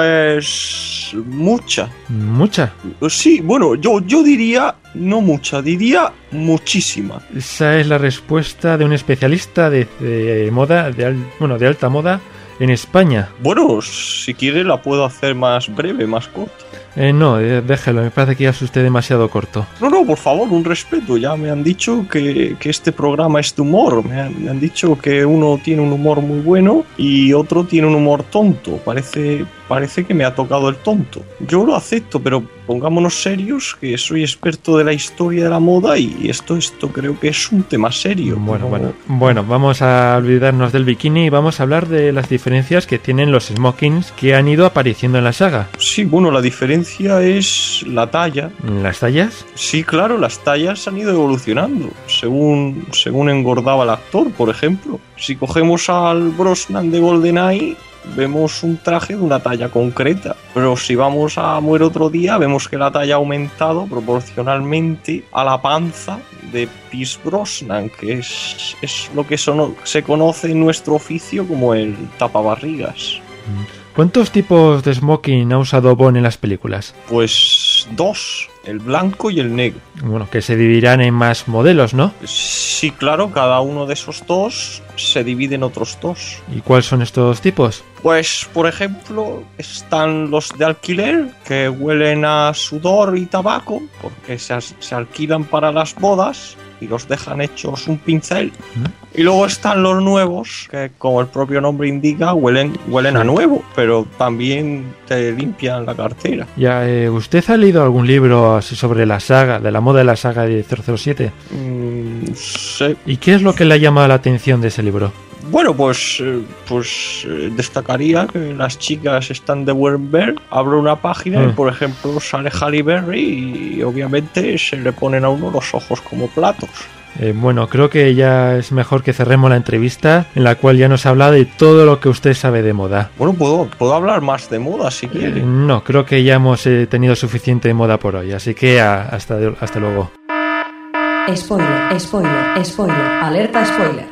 Pues mucha. ¿Mucha? Sí, bueno, yo, yo diría no mucha, diría muchísima. Esa es la respuesta de un especialista de, de moda, de, al, bueno, de alta moda en España. Bueno, si quiere la puedo hacer más breve, más corta. Eh, no, eh, déjelo, me parece que ya es usted demasiado corto. No, no, por favor, un respeto. Ya me han dicho que, que este programa es de humor. Me han, me han dicho que uno tiene un humor muy bueno y otro tiene un humor tonto. Parece, parece que me ha tocado el tonto. Yo lo acepto, pero pongámonos serios, que soy experto de la historia de la moda y esto, esto creo que es un tema serio. Bueno, ¿no? bueno, bueno, vamos a olvidarnos del bikini y vamos a hablar de las diferencias que tienen los smokings que han ido apareciendo en la saga. Sí, bueno, la diferencia es la talla. ¿Las tallas? Sí, claro, las tallas han ido evolucionando según, según engordaba el actor, por ejemplo. Si cogemos al Brosnan de GoldenEye, vemos un traje de una talla concreta, pero si vamos a Muere otro día, vemos que la talla ha aumentado proporcionalmente a la panza de Pierce Brosnan, que es, es lo que son, se conoce en nuestro oficio como el tapabarrigas. ¿Cuántos tipos de smoking ha usado Bond en las películas? Pues dos, el blanco y el negro. Bueno, que se dividirán en más modelos, ¿no? Sí, claro, cada uno de esos dos se divide en otros dos. ¿Y cuáles son estos tipos? Pues, por ejemplo, están los de alquiler, que huelen a sudor y tabaco, porque se, se alquilan para las bodas y los dejan hechos un pincel. ¿Mm? Y luego están los nuevos, que como el propio nombre indica, huelen, huelen a nuevo, pero también te limpian la cartera. Ya, eh, ¿usted ha leído algún libro así sobre la saga, de la moda de la saga de cero cero siete? Mm, sí. ¿Y qué es lo que le ha llamado la atención de ese libro? Bueno, pues, eh, pues eh, destacaría que las chicas están de buen ver. Abro una página mm. y, por ejemplo, sale Halle Berry y obviamente se le ponen a uno los ojos como platos. Eh, bueno, creo que ya es mejor que cerremos la entrevista en la cual ya nos ha hablado de todo lo que usted sabe de moda. Bueno, puedo, puedo hablar más de moda si quiere. Eh, no, creo que ya hemos eh, tenido suficiente moda por hoy, así que a, hasta, hasta luego. Spoiler, spoiler, spoiler, alerta spoiler.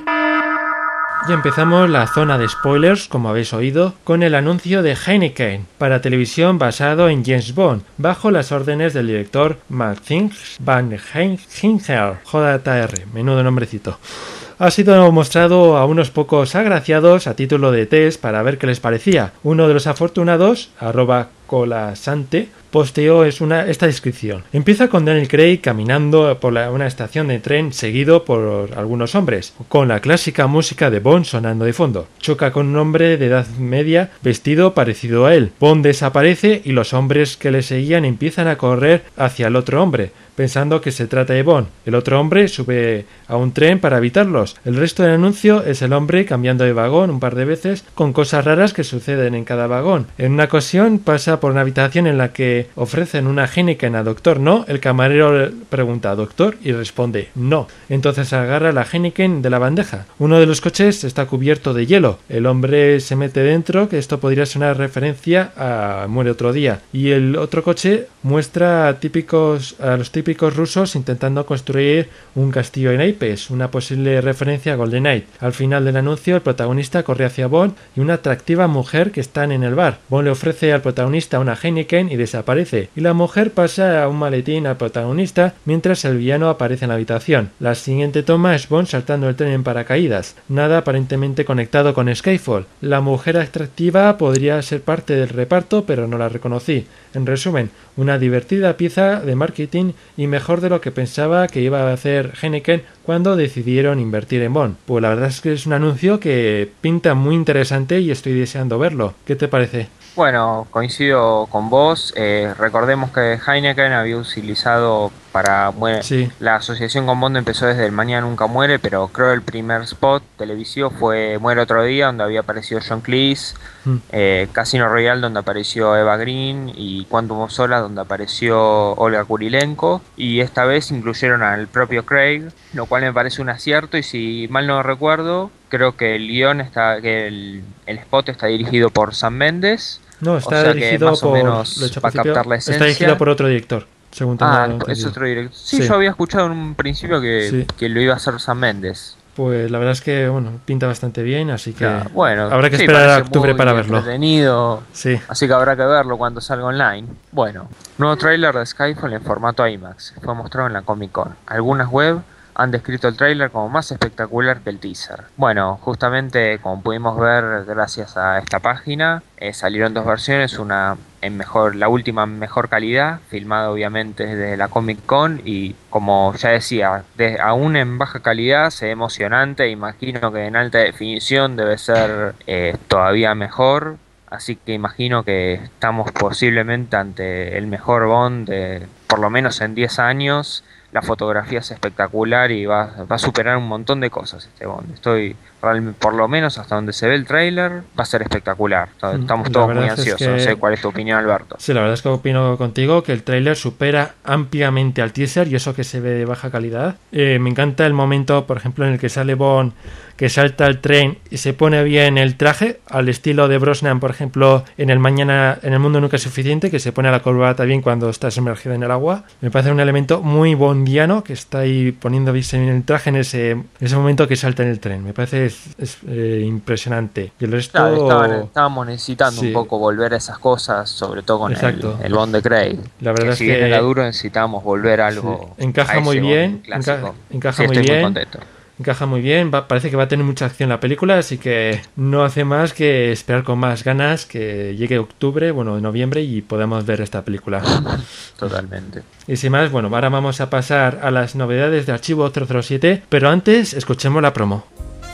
Y empezamos la zona de spoilers, como habéis oído, con el anuncio de Heineken para televisión basado en James Bond, bajo las órdenes del director Max van Ginger, J R, menudo nombrecito. Ha sido mostrado a unos pocos agraciados a título de test para ver qué les parecía. Uno de los afortunados, arroba colasante, posteó es una, esta descripción. Empieza con Daniel Craig caminando por la, una estación de tren seguido por algunos hombres, con la clásica música de Bond sonando de fondo. Choca con un hombre de edad media vestido parecido a él. Bond desaparece y los hombres que le seguían empiezan a correr hacia el otro hombre, pensando que se trata de Bond. El otro hombre sube a un tren para evitarlos. El resto del anuncio es el hombre cambiando de vagón un par de veces con cosas raras que suceden en cada vagón. En una ocasión pasa por una habitación en la que ofrecen una Heineken a Doctor No. El camarero pregunta a Doctor y responde no. Entonces agarra la Heineken de la bandeja. Uno de los coches está cubierto de hielo. El hombre se mete dentro, que esto podría ser una referencia a Muere otro día. Y el otro coche muestra a, típicos, a los típicos rusos intentando construir un castillo en naipes, una posible referencia a GoldenEye. Al final del anuncio, el protagonista corre hacia Bond y una atractiva mujer que están en el bar. Bond le ofrece al protagonista una Heineken y desaparece, y la mujer pasa a un maletín al protagonista mientras el villano aparece en la habitación. La siguiente toma es Bond saltando el tren en paracaídas, nada aparentemente conectado con Skyfall. La mujer atractiva podría ser parte del reparto, pero no la reconocí. En resumen, una divertida pieza de marketing y mejor de lo que pensaba que iba a hacer Heineken cuando decidieron invertir en Bond. Pues la verdad es que es un anuncio que pinta muy interesante y estoy deseando verlo. ¿Qué te parece? Bueno, coincido con vos. Eh, recordemos que Heineken había utilizado para... Bueno, sí. La asociación con Bond empezó desde El Mañana Nunca Muere, pero creo el primer spot televisivo fue Muere otro día, donde había aparecido John Cleese, mm. eh, Casino Royale, donde apareció Eva Green, y Quantum of Solace, donde apareció Olga Kurilenko, y esta vez incluyeron al propio Craig, lo cual me parece un acierto, y si mal no recuerdo, creo que el guión está, que el, el spot está dirigido por Sam Mendes. No, está o sea dirigido más por, o menos va a captar la esencia. Está dirigido por otro director, según tengo Ah, entendido. es otro director. Sí, sí, yo había escuchado en un principio que, sí. que lo iba a hacer Sam Mendes. Pues la verdad es que bueno, pinta bastante bien, así que claro, bueno, habrá que sí, esperar a octubre para verlo. Entretenido, sí. Así que habrá que verlo cuando salga online. Bueno, nuevo tráiler de Skyfall en formato IMAX. Fue mostrado en la Comic Con. Algunas web han descrito el tráiler como más espectacular que el teaser. Bueno, justamente como pudimos ver gracias a esta página, eh, salieron dos versiones, una en mejor, la última en mejor calidad, filmada obviamente desde la Comic Con, y como ya decía, de, aún en baja calidad se ve emocionante, imagino que en alta definición debe ser eh, todavía mejor. Así que imagino que estamos posiblemente ante el mejor Bond de por lo menos en diez años. La fotografía es espectacular y va, va a superar un montón de cosas este Bond. Estoy, por lo menos hasta donde se ve el tráiler, va a ser espectacular. Estamos todos muy ansiosos. Es que... No sé cuál es tu opinión, Alberto. Sí, la verdad es que opino contigo que el tráiler supera ampliamente al teaser, y eso que se ve de baja calidad. Eh, me encanta el momento, por ejemplo, en el que sale Bond, que salta el tren y se pone bien el traje, al estilo de Brosnan, por ejemplo, en el Mañana, en El Mundo Nunca es Suficiente, que se pone la corbata bien cuando está sumergido en el agua. Me parece un elemento muy bondiano, que está ahí poniendo bien el traje en ese, ese momento que salta en el tren. Me parece es, es, eh, impresionante. Y el resto... Claro, estaban, estábamos necesitando sí. un poco volver a esas cosas, sobre todo con el, el Bond de Craig. La verdad que es si que bien era duro, necesitamos volver a algo. Sí. Encaja muy bien. Enca encaja sí, muy estoy bien. Muy contento. Encaja muy bien, va, parece que va a tener mucha acción la película, así que no hace más que esperar con más ganas que llegue octubre, bueno, noviembre, y podamos ver esta película. Totalmente. Y sin más, bueno, ahora vamos a pasar a las novedades de Archivo cero cero siete, pero antes escuchemos la promo.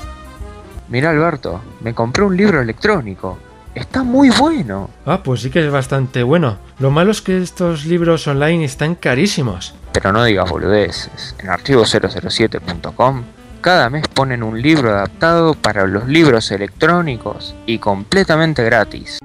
Mira, Alberto, me compré un libro electrónico. Está muy bueno. Ah, pues sí que es bastante bueno. Lo malo es que estos libros online están carísimos. Pero no digas boludeces. En archivo cero cero siete punto com Cada mes ponen un libro adaptado para los libros electrónicos y completamente gratis.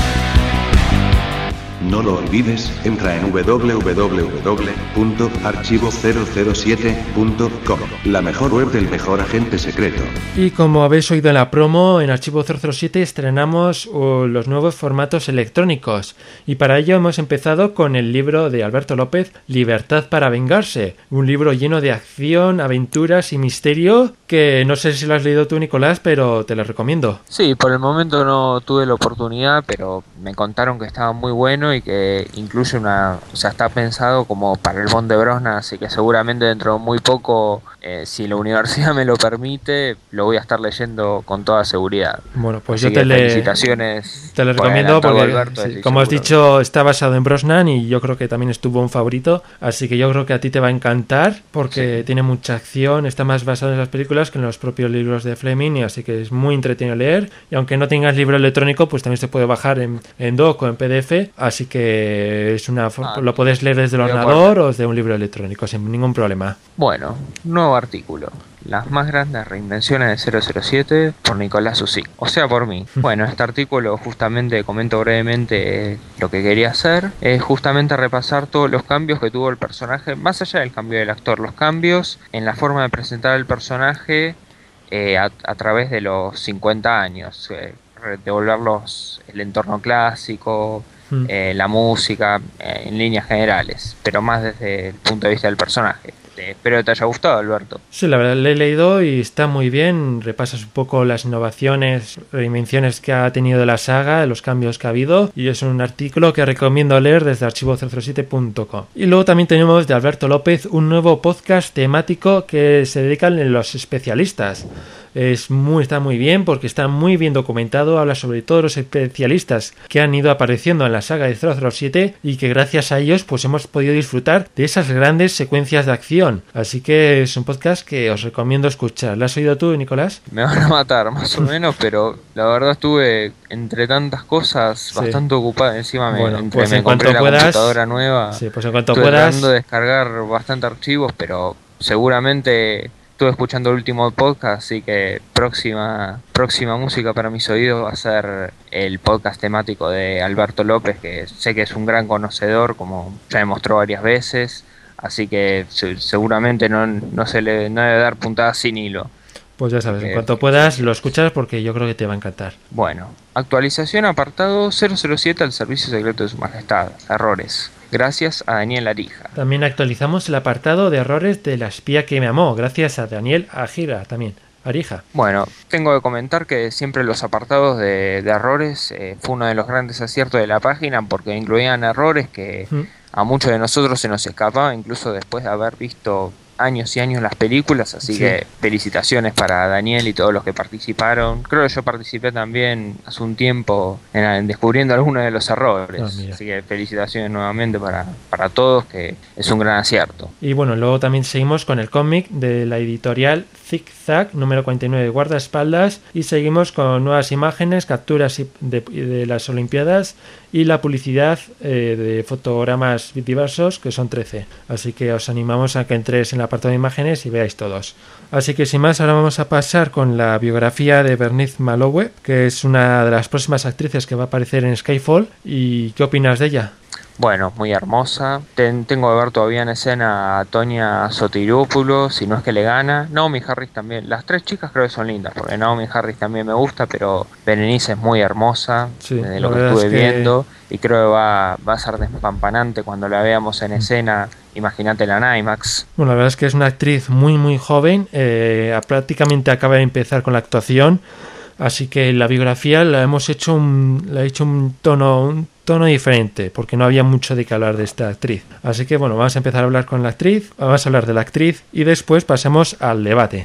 No lo olvides, entra en doble u doble u doble u punto archivo cero cero siete punto com, la mejor web del mejor agente secreto. Y como habéis oído en la promo, en Archivo cero cero siete estrenamos uh, los nuevos formatos electrónicos. Y para ello hemos empezado con el libro de Alberto López, Libertad para vengarse. Un libro lleno de acción, aventuras y misterio que no sé si lo has leído tú, Nicolás, pero te lo recomiendo. Sí, por el momento no tuve la oportunidad, pero me contaron que estaba muy bueno y que incluye una, o sea, está pensado como para el Bond de Brosnan, así que seguramente dentro de muy poco, eh, si la universidad me lo permite, lo voy a estar leyendo con toda seguridad. Bueno, pues así yo te le felicitaciones. Te lo recomiendo porque, Alberto, sí, como has dicho, está basado en Brosnan y yo creo que también estuvo un favorito, así que yo creo que a ti te va a encantar porque sí, tiene mucha acción, está más basado en las películas que en los propios libros de Fleming, y así que es muy entretenido leer, y aunque no tengas libro electrónico, pues también se puede bajar en, en doc o en P D F, así que es una ah, lo puedes leer desde el ordenador o desde un libro electrónico sin ningún problema. Bueno, nuevo artículo. Las más grandes reinvenciones de cero cero siete por Nicolás Usic, o sea por mí. Bueno, este artículo justamente comento brevemente lo que quería hacer, es justamente repasar todos los cambios que tuvo el personaje, más allá del cambio del actor, los cambios en la forma de presentar el personaje eh, a, a través de los cincuenta años, eh, devolverlos el entorno clásico, mm. eh, la música, eh, en líneas generales, pero más desde el punto de vista del personaje. Espero que te haya gustado, Alberto. Sí, la verdad, lo he leído y está muy bien. Repasas un poco las innovaciones, reinvenciones que ha tenido la saga, los cambios que ha habido, y es un artículo que recomiendo leer desde archivo cero cero siete punto com. Y luego también tenemos de Alberto López un nuevo podcast temático que se dedican a los especialistas. Es muy, está muy bien porque está muy bien documentado, habla sobre todos los especialistas que han ido apareciendo en la saga de cero cero siete y que gracias a ellos pues hemos podido disfrutar de esas grandes secuencias de acción. Así que es un podcast que os recomiendo escuchar. ¿Lo has oído tú, Nicolás? Me van a matar, más o menos, pero la verdad estuve entre tantas cosas sí. bastante ocupado. Encima me, bueno, entre, pues me en compré la puedas, computadora nueva. Sí, pues en cuanto estuve puedas. tratando de descargar bastante archivos, pero seguramente estuve escuchando el último podcast, así que próxima próxima música para mis oídos va a ser el podcast temático de Alberto López, que sé que es un gran conocedor, como ya demostró varias veces, así que seguramente no, no se le no debe dar puntadas sin hilo. Pues ya sabes, en cuanto puedas lo escuchas porque yo creo que te va a encantar. Bueno, actualización apartado cero cero siete al servicio secreto de su majestad, errores. Gracias a Daniel Arija. También actualizamos el apartado de errores de La espía que me amó, gracias a Daniel Arija también. Arija. Bueno, tengo que comentar que siempre los apartados de, de errores eh, fue uno de los grandes aciertos de la página porque incluían errores que mm. a muchos de nosotros se nos escapaba, incluso después de haber visto años y años las películas, así sí. que felicitaciones para Daniel y todos los que participaron. Creo que yo participé también hace un tiempo en, en descubriendo algunos de los errores, oh, así que felicitaciones nuevamente para, para todos, que es un gran acierto. Y bueno, luego también seguimos con el cómic de la editorial Zig Zag, número cuarenta y nueve, guardaespaldas, y seguimos con nuevas imágenes, capturas de, de las Olimpiadas y la publicidad eh, de fotogramas diversos, que son trece. Así que os animamos a que entréis en el apartado de imágenes y veáis todos. Así que sin más, ahora vamos a pasar con la biografía de Bernice Malowe, que es una de las próximas actrices que va a aparecer en Skyfall. ¿Y qué opinas de ella? Bueno, muy hermosa. Ten, tengo que ver todavía en escena a Tonia Sotiropoulos, si no es que le gana. Naomi Harris también. Las tres chicas creo que son lindas, porque Naomi Harris también me gusta, pero Berenice es muy hermosa, sí, de lo que estuve es que... viendo, y creo que va, va a ser despampanante cuando la veamos en escena. Imagínate la en IMAX. Bueno, la verdad es que es una actriz muy muy joven, eh, prácticamente acaba de empezar con la actuación, así que la biografía la hemos hecho un, la he hecho un tono un tono diferente, porque no había mucho de qué hablar de esta actriz. Así que bueno, vamos a empezar a hablar con la actriz, vamos a hablar de la actriz y después pasemos al debate.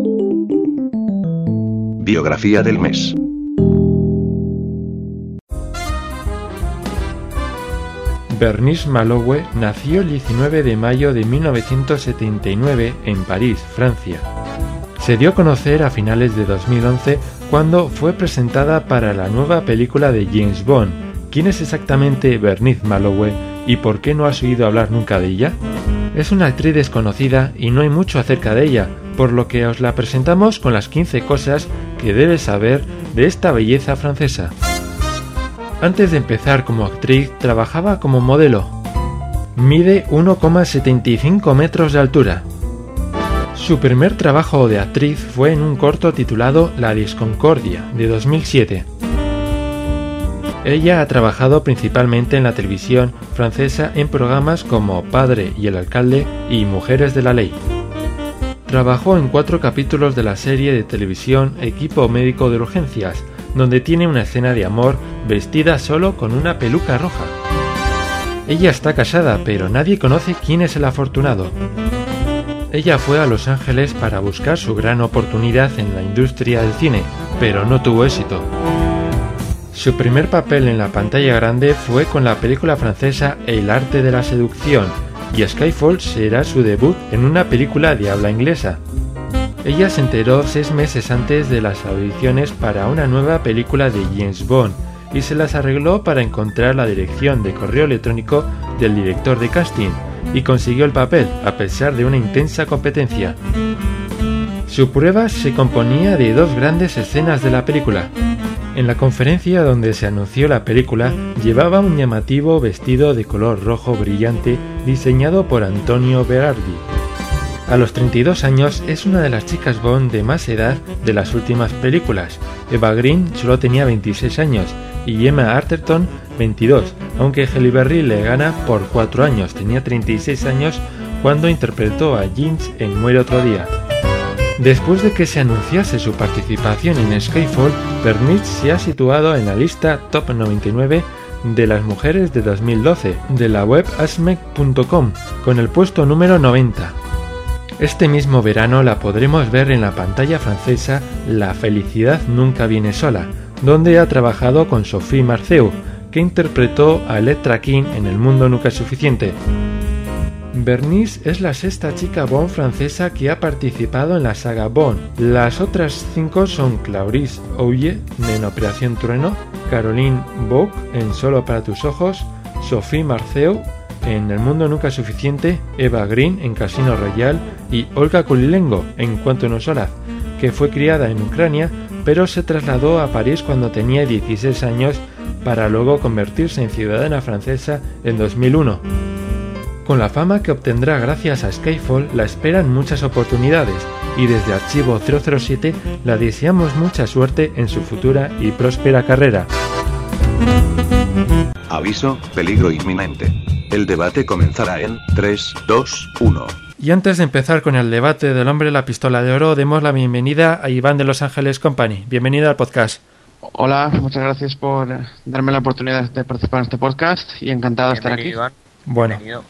Biografía del mes. Bernice Malowe nació el diecinueve de mayo de mil novecientos setenta y nueve en París, Francia. Se dio a conocer a finales de dos mil once cuando fue presentada para la nueva película de James Bond. ¿Quién es exactamente Bernice Malowe y por qué no has oído hablar nunca de ella? Es una actriz desconocida y no hay mucho acerca de ella, por lo que os la presentamos con las quince cosas que debes saber de esta belleza francesa. Antes de empezar como actriz, trabajaba como modelo. Mide uno coma setenta y cinco metros de altura. Su primer trabajo de actriz fue en un corto titulado La Disconcordia, de dos mil siete. Ella ha trabajado principalmente en la televisión francesa en programas como Padre y el Alcalde y Mujeres de la Ley. Trabajó en cuatro capítulos de la serie de televisión Equipo Médico de Urgencias, donde tiene una escena de amor vestida solo con una peluca roja. Ella está casada, pero nadie conoce quién es el afortunado. Ella fue a Los Ángeles para buscar su gran oportunidad en la industria del cine, pero no tuvo éxito. Su primer papel en la pantalla grande fue con la película francesa El arte de la seducción, y Skyfall será su debut en una película de habla inglesa. Ella se enteró seis meses antes de las audiciones para una nueva película de James Bond y se las arregló para encontrar la dirección de correo electrónico del director de casting y consiguió el papel a pesar de una intensa competencia. Su prueba se componía de dos grandes escenas de la película. En la conferencia donde se anunció la película, llevaba un llamativo vestido de color rojo brillante diseñado por Antonio Berardi. A los treinta y dos años es una de las chicas Bond de más edad de las últimas películas. Eva Green solo tenía veintiséis años y Gemma Arterton veintidós, aunque Halle Berry le gana por cuatro años, tenía treinta y seis años cuando interpretó a Jinx en Muere otro día. Después de que se anunciase su participación en Skyfall, Bernice se ha situado en la lista Top noventa y nueve de las mujeres de dos mil doce de la web asmec punto com, con el puesto número noventa. Este mismo verano la podremos ver en la pantalla francesa La felicidad nunca viene sola, donde ha trabajado con Sophie Marceau, que interpretó a Elektra King en El mundo nunca es suficiente. Bernice es la sexta chica Bond francesa que ha participado en la saga Bond. Las otras cinco son Clarice Houye en Operación Trueno, Caroline Vauc en Solo para tus ojos, Sophie Marceau en El mundo nunca es suficiente, Eva Green en Casino Royale y Olga Kurylenko en Cuánto no solas, que fue criada en Ucrania pero se trasladó a París cuando tenía dieciséis años para luego convertirse en ciudadana francesa en dos mil uno. Con la fama que obtendrá gracias a Skyfall la esperan muchas oportunidades y desde Archivo cero cero siete la deseamos mucha suerte en su futura y próspera carrera. Aviso, peligro inminente. El debate comenzará en tres, dos, uno. Y antes de empezar con el debate del hombre de la pistola de oro, demos la bienvenida a Iván de Los Ángeles Company. Bienvenido al podcast. Hola, muchas gracias por darme la oportunidad de participar en este podcast y encantado de estar aquí. Iván. Bueno, Bienvenido.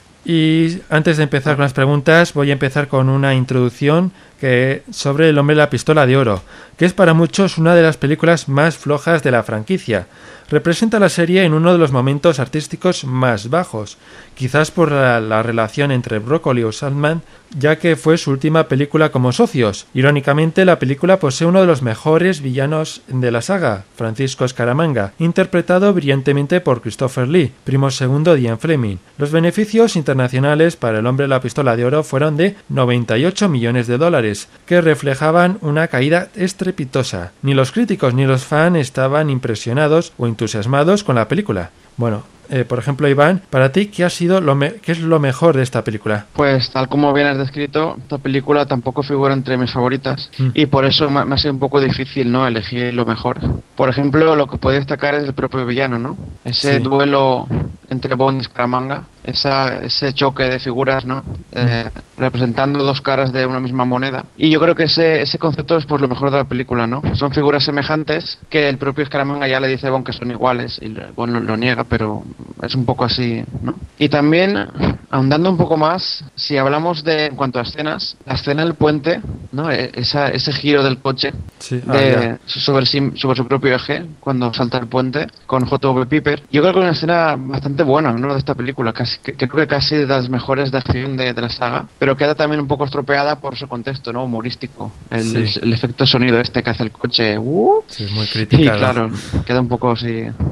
Y antes de empezar con las preguntas, voy a empezar con una introducción que sobre El hombre de la pistola de oro, que es para muchos una de las películas más flojas de la franquicia. Representa la serie en uno de los momentos artísticos más bajos, quizás por la, la relación entre Broccoli y Saltman, ya que fue su última película como socios. Irónicamente, la película posee uno de los mejores villanos de la saga, Francisco Scaramanga, interpretado brillantemente por Christopher Lee, primo segundo de Ian Fleming. Los beneficios internacionales para El hombre de la pistola de oro fueron de noventa y ocho millones de dólares, que reflejaban una caída estrepitosa. Ni los críticos ni los fans estaban impresionados o entusiasmados con la película. Bueno, eh, por ejemplo, Iván, para ti, ¿qué ha sido lo me- qué es lo mejor de esta película? Pues tal como bien has descrito, esta película tampoco figura entre mis favoritas Mm. y por eso me, me ha sido un poco difícil, ¿no?, elegir lo mejor. Por ejemplo, lo que puedo destacar es el propio villano, ¿no? Ese Sí. duelo entre Bond y Scaramanga, esa, ese choque de figuras, ¿no? Eh, representando dos caras de una misma moneda. Y yo creo que ese, ese concepto es pues lo mejor de la película, ¿no? Son figuras semejantes que el propio Scaramanga ya le dice a Bond que son iguales y Bond lo, lo niega, pero es un poco así, ¿no? Y también, ahondando un poco más, si hablamos de, en cuanto a escenas, la escena del puente, ¿no? E- Esa, ese giro del coche Sí, ah, de, ya. sobre, sí- sobre su propio eje cuando salta el puente con J V Piper. Yo creo que es una escena bastante buena, ¿no?, de esta película, casi, que, creo que casi de las mejores de acción de, de la saga, pero queda también un poco estropeada por su contexto, ¿no?, humorístico, el, Sí. el, el efecto sonido este que hace el coche, ¡uh! Sí, muy Y criticado. claro, queda un poco así.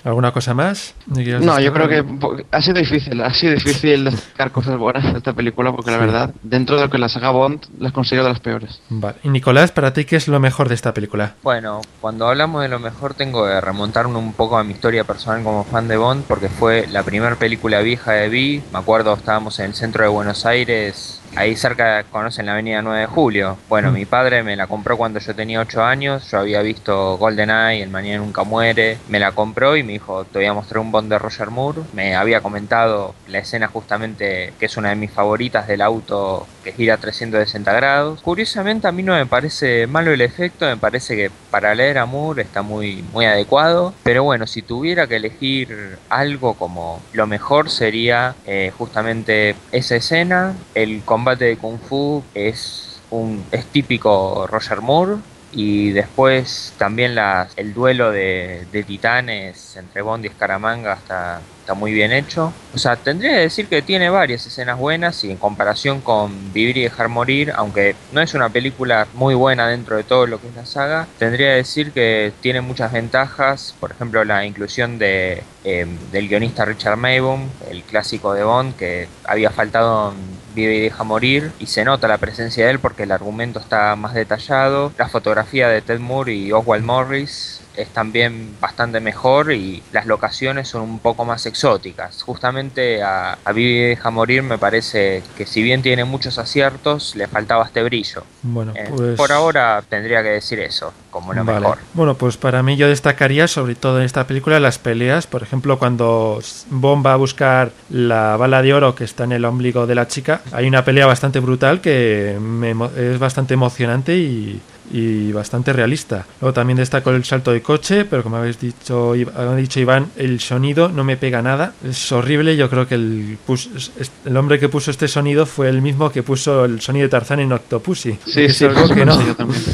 ¿Alguna cosa más? No, yo creo que ha sido difícil, ha sido difícil destacar cosas buenas de esta película porque sí. La verdad, dentro de lo que la saga Bond, las considero de las peores. Vale. Y Nicolás, ¿para ti qué es lo mejor de esta película? Bueno, cuando hablamos de lo mejor tengo que remontarme un poco a mi historia personal como fan de Bond porque fue la primera película vieja que vi. Me acuerdo, estábamos en el centro de Buenos Aires, ahí cerca, conocen la avenida nueve de julio. Bueno, mm. mi padre me la compró cuando yo tenía ocho años, yo había visto GoldenEye, El Mañana Nunca Muere, me la compró y me dijo, te voy a mostrar un Bond de Roger Moore. Me había comentado la escena justamente, que es una de mis favoritas, del auto que gira trescientos sesenta grados. Curiosamente a mí no me parece malo el efecto, me parece que para la era Moore está muy, muy adecuado, pero bueno, si tuviera que elegir algo como lo mejor sería eh, justamente esa escena. El combate de Kung Fu es, un, es típico Roger Moore. Y después también la, el duelo de, de titanes entre Bond y Scaramanga está, está muy bien hecho. O sea, tendría que decir que tiene varias escenas buenas y en comparación con Vivir y Dejar Morir, aunque no es una película muy buena dentro de todo lo que es la saga, tendría que decir que tiene muchas ventajas. Por ejemplo, la inclusión de, eh, del guionista Richard Maybaum, el clásico de Bond, que había faltado en Vive y Deja Morir, y se nota la presencia de él porque el argumento está más detallado. La fotografía de Ted Moore y Oswald Morris es también bastante mejor y las locaciones son un poco más exóticas. Justamente a, a Vive y Deja Morir me parece que si bien tiene muchos aciertos, le faltaba este brillo. Bueno, eh, pues... Por ahora tendría que decir eso, como lo vale. mejor. Bueno, pues para mí yo destacaría sobre todo en esta película las peleas. Por ejemplo, cuando Bond va a buscar la bala de oro que está en el ombligo de la chica, hay una pelea bastante brutal que me, es bastante emocionante y... y bastante realista. Luego también destaco el salto de coche, pero como habéis dicho, ha dicho Iván, el sonido no me pega nada, es horrible. Yo creo que el, pus, el hombre que puso este sonido fue el mismo que puso el sonido de Tarzán en Octopussy. Sí, es sí, algo que no, yo también.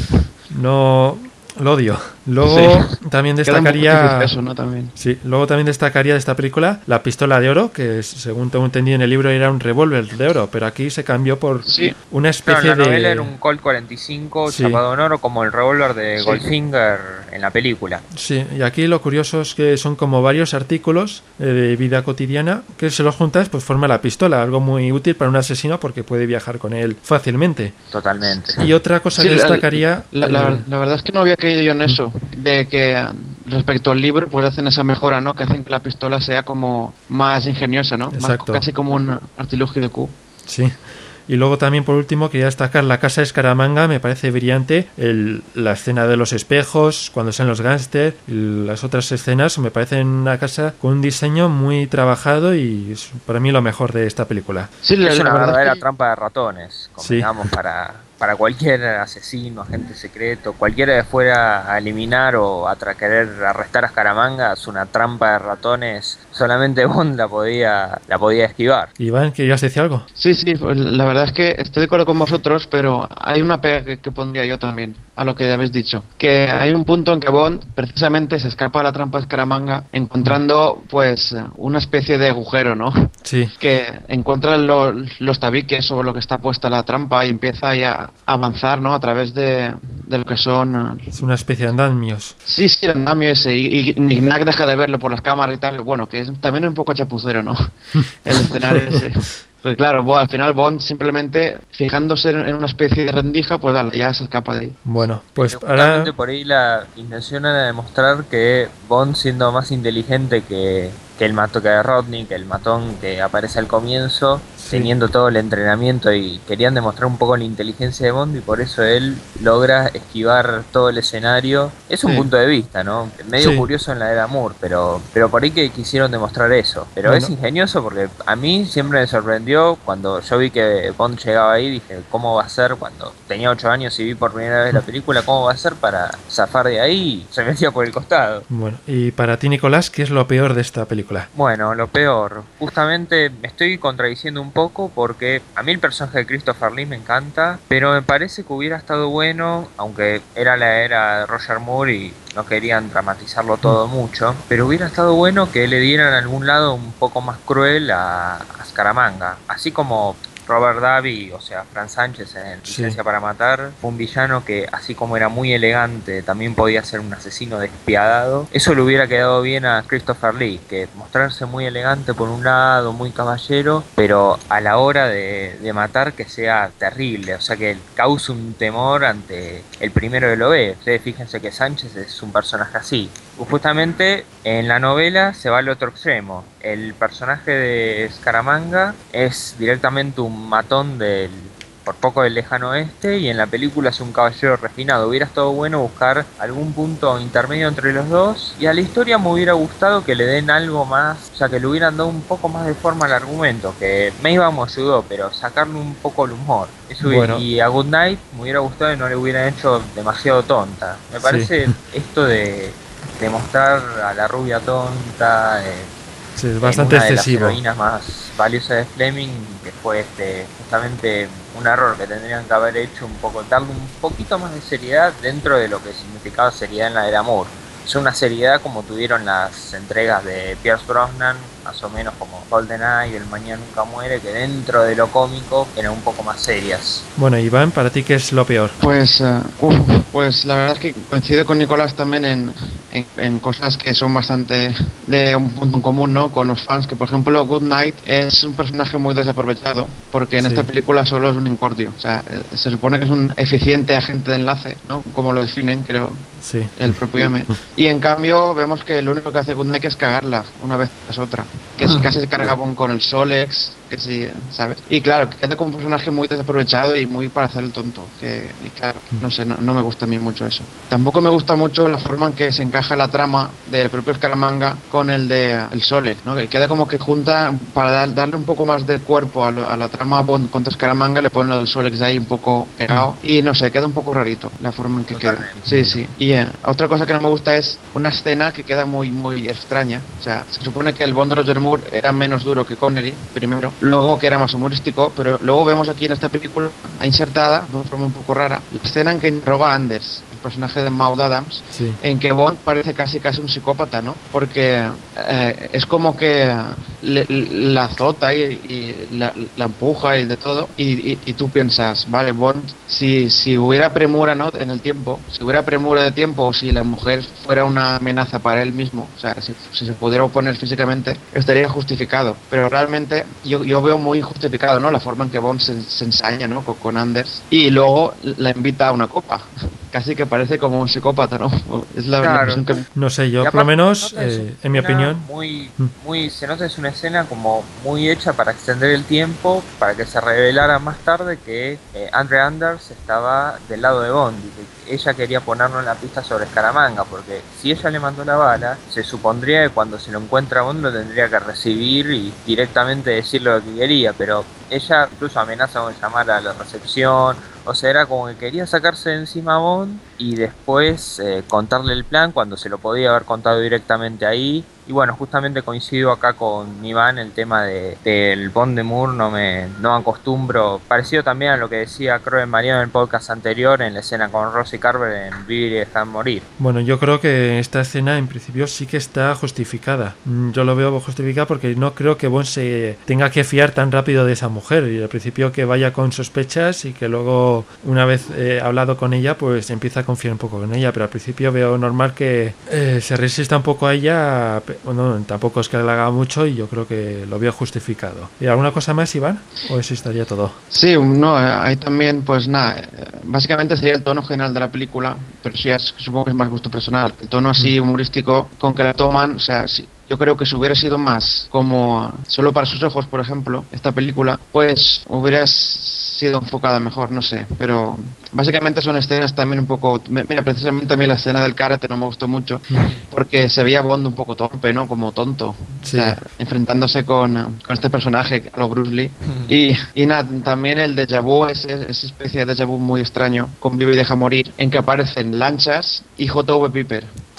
no lo odio. Luego sí. también destacaría eso, ¿no? también. Sí, luego también destacaría de esta película la pistola de oro, que según tengo entendido en el libro era un revólver de oro, pero aquí se cambió por sí. una especie claro, la de... novela era un Colt cuarenta y cinco sí. chapado en oro, como el revólver de sí. Goldfinger en la película. Sí, y aquí lo curioso es que son como varios artículos eh, de vida cotidiana que si los juntas pues forma la pistola, algo muy útil para un asesino porque puede viajar con él fácilmente. Totalmente. Y otra cosa sí, que destacaría... La, la, la, la verdad es que no había caído yo en eso, de que respecto al libro pues hacen esa mejora, ¿no? Que hacen que la pistola sea como más ingeniosa, ¿no? Exacto. Más, casi como un artilugio de Q. Sí. Y luego también por último quería destacar la casa de Scaramanga, me parece brillante, el, la escena de los espejos, cuando salen los gángsters, las otras escenas, me parecen una casa con un diseño muy trabajado y es para mí lo mejor de esta película. Sí, es una verdadera que... trampa de ratones, como sí. digamos, para... para cualquier asesino, agente secreto, cualquiera que fuera a eliminar o a tra- querer arrestar a Scaramanga, es una trampa de ratones, solamente Bond la podía, la podía esquivar. Iván, ¿querías decir algo? Sí, sí, pues la verdad es que estoy de acuerdo con vosotros, pero hay una pega que, que pondría yo también a lo que habéis dicho, que hay un punto en que Bond precisamente se escapa de la trampa de Scaramanga encontrando pues una especie de agujero, ¿no? Sí. Que encuentra lo, los tabiques sobre lo que está puesta la trampa y empieza ya avanzar, ¿no? A través de, de lo que son... Es una especie de andamios. Sí, sí, el andamio ese. Y, y Nick deja de verlo por las cámaras y tal. Bueno, que es también un poco chapucero, ¿no? El escenario ese. Pues claro, bueno, al final Bond simplemente fijándose en una especie de rendija, pues dale, ya se escapa de ahí. Bueno, pues ahora... por ahí la intención era demostrar que Bond, siendo más inteligente que, que el mato que Rodney, que el matón que aparece al comienzo, sí. teniendo todo el entrenamiento, y querían demostrar un poco la inteligencia de Bond y por eso él logra esquivar todo el escenario. Es un sí. punto de vista, ¿no? Medio sí. curioso en la era Moore, pero, pero por ahí que quisieron demostrar eso. Pero bueno. Es ingenioso porque a mí siempre me sorprendió cuando yo vi que Bond llegaba ahí, dije, ¿cómo va a ser? Cuando tenía ocho años y vi por primera vez la película, ¿cómo va a ser para zafar de ahí? Se metía por el costado. Bueno, y para ti, Nicolás, ¿qué es lo peor de esta película? Bueno, lo peor, justamente me estoy contradiciendo un poco porque a mí el personaje de Christopher Lee me encanta, pero me parece que hubiera estado bueno, aunque era la era de Roger Moore y no querían dramatizarlo todo mucho, pero hubiera estado bueno que le dieran algún lado un poco más cruel a, a Scaramanga, así como Robert Davi, o sea, Fran Sánchez en Licencia Sí. para Matar, fue un villano que, así como era muy elegante, también podía ser un asesino despiadado. Eso le hubiera quedado bien a Christopher Lee, que mostrarse muy elegante por un lado, muy caballero, pero a la hora de, de matar que sea terrible, o sea, que cause un temor ante el primero que lo ve. Ustedes fíjense que Sánchez es un personaje así. Justamente en la novela se va al otro extremo. El personaje de Scaramanga es directamente un matón del, por poco del lejano oeste, y en la película es un caballero refinado. Hubiera estado bueno buscar algún punto intermedio entre los dos, y a la historia me hubiera gustado que le den algo más, o sea, que le hubieran dado un poco más de forma al argumento, que Maeve me ayudó, pero sacarle un poco el humor. Eso, Bueno. Y a Goodnight me hubiera gustado que no le hubieran hecho demasiado tonta. Me parece esto de, de mostrar a la rubia tonta, eh, Sí, es bastante una excesivo. de las heroínas más valiosas de Fleming, que fue este, justamente un error que tendrían que haber hecho, un poco, darle un poquito más de seriedad dentro de lo que significaba seriedad en la era Moore. Es una seriedad como tuvieron las entregas de Pierce Brosnan, más o menos como GoldenEye, El Mañana Nunca Muere, que dentro de lo cómico eran un poco más serias. Bueno, Iván, ¿para ti qué es lo peor? Pues, uh, uf, pues la verdad es que coincido con Nicolás también en, en, en cosas que son bastante de un punto en común, ¿no? Con los fans, que por ejemplo Goodnight es un personaje muy desaprovechado, porque en Sí. esta película solo es un incordio. O sea, eh, se supone que es un eficiente agente de enlace, ¿no? Como lo definen, creo, Sí. el propio M. Y en cambio vemos que lo único que hace Goodnight es cagarla una vez tras otra. Que es, casi se carga con, con el Solex, que sí, ¿sabes? Y claro, queda como un personaje muy desaprovechado y muy para hacer el tonto. Que, y claro, no sé, no, no me gusta a mí mucho eso. Tampoco me gusta mucho la forma en que se encaja la trama del propio Scaramanga con el de el Solex, ¿no? Que queda como que junta, para dar- darle un poco más de cuerpo a, lo- a la trama Bond contra Scaramanga, le ponen el Solex ahí un poco pegado. Y no sé, queda un poco rarito la forma en que queda. Totalmente. Sí, sí. Y eh, otra cosa que no me gusta es una escena que queda muy, muy extraña. O sea, se supone que el Bond de Roger Moore era menos duro que Connery, primero. Luego que era más humorístico, pero luego vemos aquí en esta película, insertada, de una forma un poco rara, la escena en que interroga a Anders, el personaje de Maud Adams, Sí. en que Bond parece casi casi un psicópata, ¿no? Porque eh, es como que le- la azota y, y la, la empuja y de todo, y, y- y tú piensas, vale, Bond, si, si hubiera premura, ¿no? En el tiempo, si hubiera premura de tiempo, o si la mujer fuera una amenaza para él mismo, o sea, si, si se pudiera oponer físicamente, estaría justificado. Pero realmente yo, yo veo muy injustificado, ¿no? La forma en que Bond se, se ensaña, ¿no? Con, con Anders, y luego la invita a una copa. Casi que parece como un psicópata, ¿no? Es la, la Claro. impresión que... No sé, Y yo por aparte, lo menos, se nota es eh, una en mi escena opinión, muy, Mm. muy, se nota es una escena como muy hecha para extender el tiempo, para que se revelara más tarde que eh, Andre Anders estaba del lado de Bond, y que ella quería ponernos la pista sobre Scaramanga, porque si ella le mandó la bala, se supondría que cuando se lo encuentra Bond lo tendría que recibir y directamente decirle lo que quería, pero ella incluso amenaza con llamar a la recepción. O sea, era como que quería sacarse de encima a Bond y después eh, contarle el plan cuando se lo podía haber contado directamente ahí. Y bueno, justamente coincido acá con Iván, el tema de, del Bond de Moore, no me, no me acostumbro. Parecido también a lo que decía Crowe María en el podcast anterior, en la escena con Rosie Carver en Vivir y Dejar Morir. bueno, yo creo que esta escena en principio sí que está justificada. Mm, Yo lo veo justificada porque no creo que Bond se tenga que fiar tan rápido de esa mujer, y al principio que vaya con sospechas y que luego, una vez eh, hablado con ella, pues empieza a confiar un poco en ella, pero al principio veo normal que eh, se resista un poco a ella. pe- Bueno, tampoco es que le haga mucho, y yo creo que lo veo justificado. ¿Y alguna cosa más, Iván? ¿O eso estaría todo? Sí, no, eh, hay también, pues nada, eh, básicamente sería el tono general de la película, pero sí, es, supongo que es más gusto personal. El tono así humorístico con que la toman, o sea, sí, yo creo que si hubiera sido más como Solo para sus ojos, por ejemplo, esta película, pues hubiera sido enfocada mejor, no sé, pero básicamente son escenas también un poco... me- Mira, precisamente a mí la escena del karate no me gustó mucho, porque se veía Bond un poco torpe, ¿no? Como tonto. Sí. O sea, enfrentándose con, eh, con este personaje, a lo Bruce Lee. Y, y nada, también el déjà vu, ese- esa especie de déjà vu muy extraño, con Vive y Deja Morir, en que aparecen lanchas y J V Piper.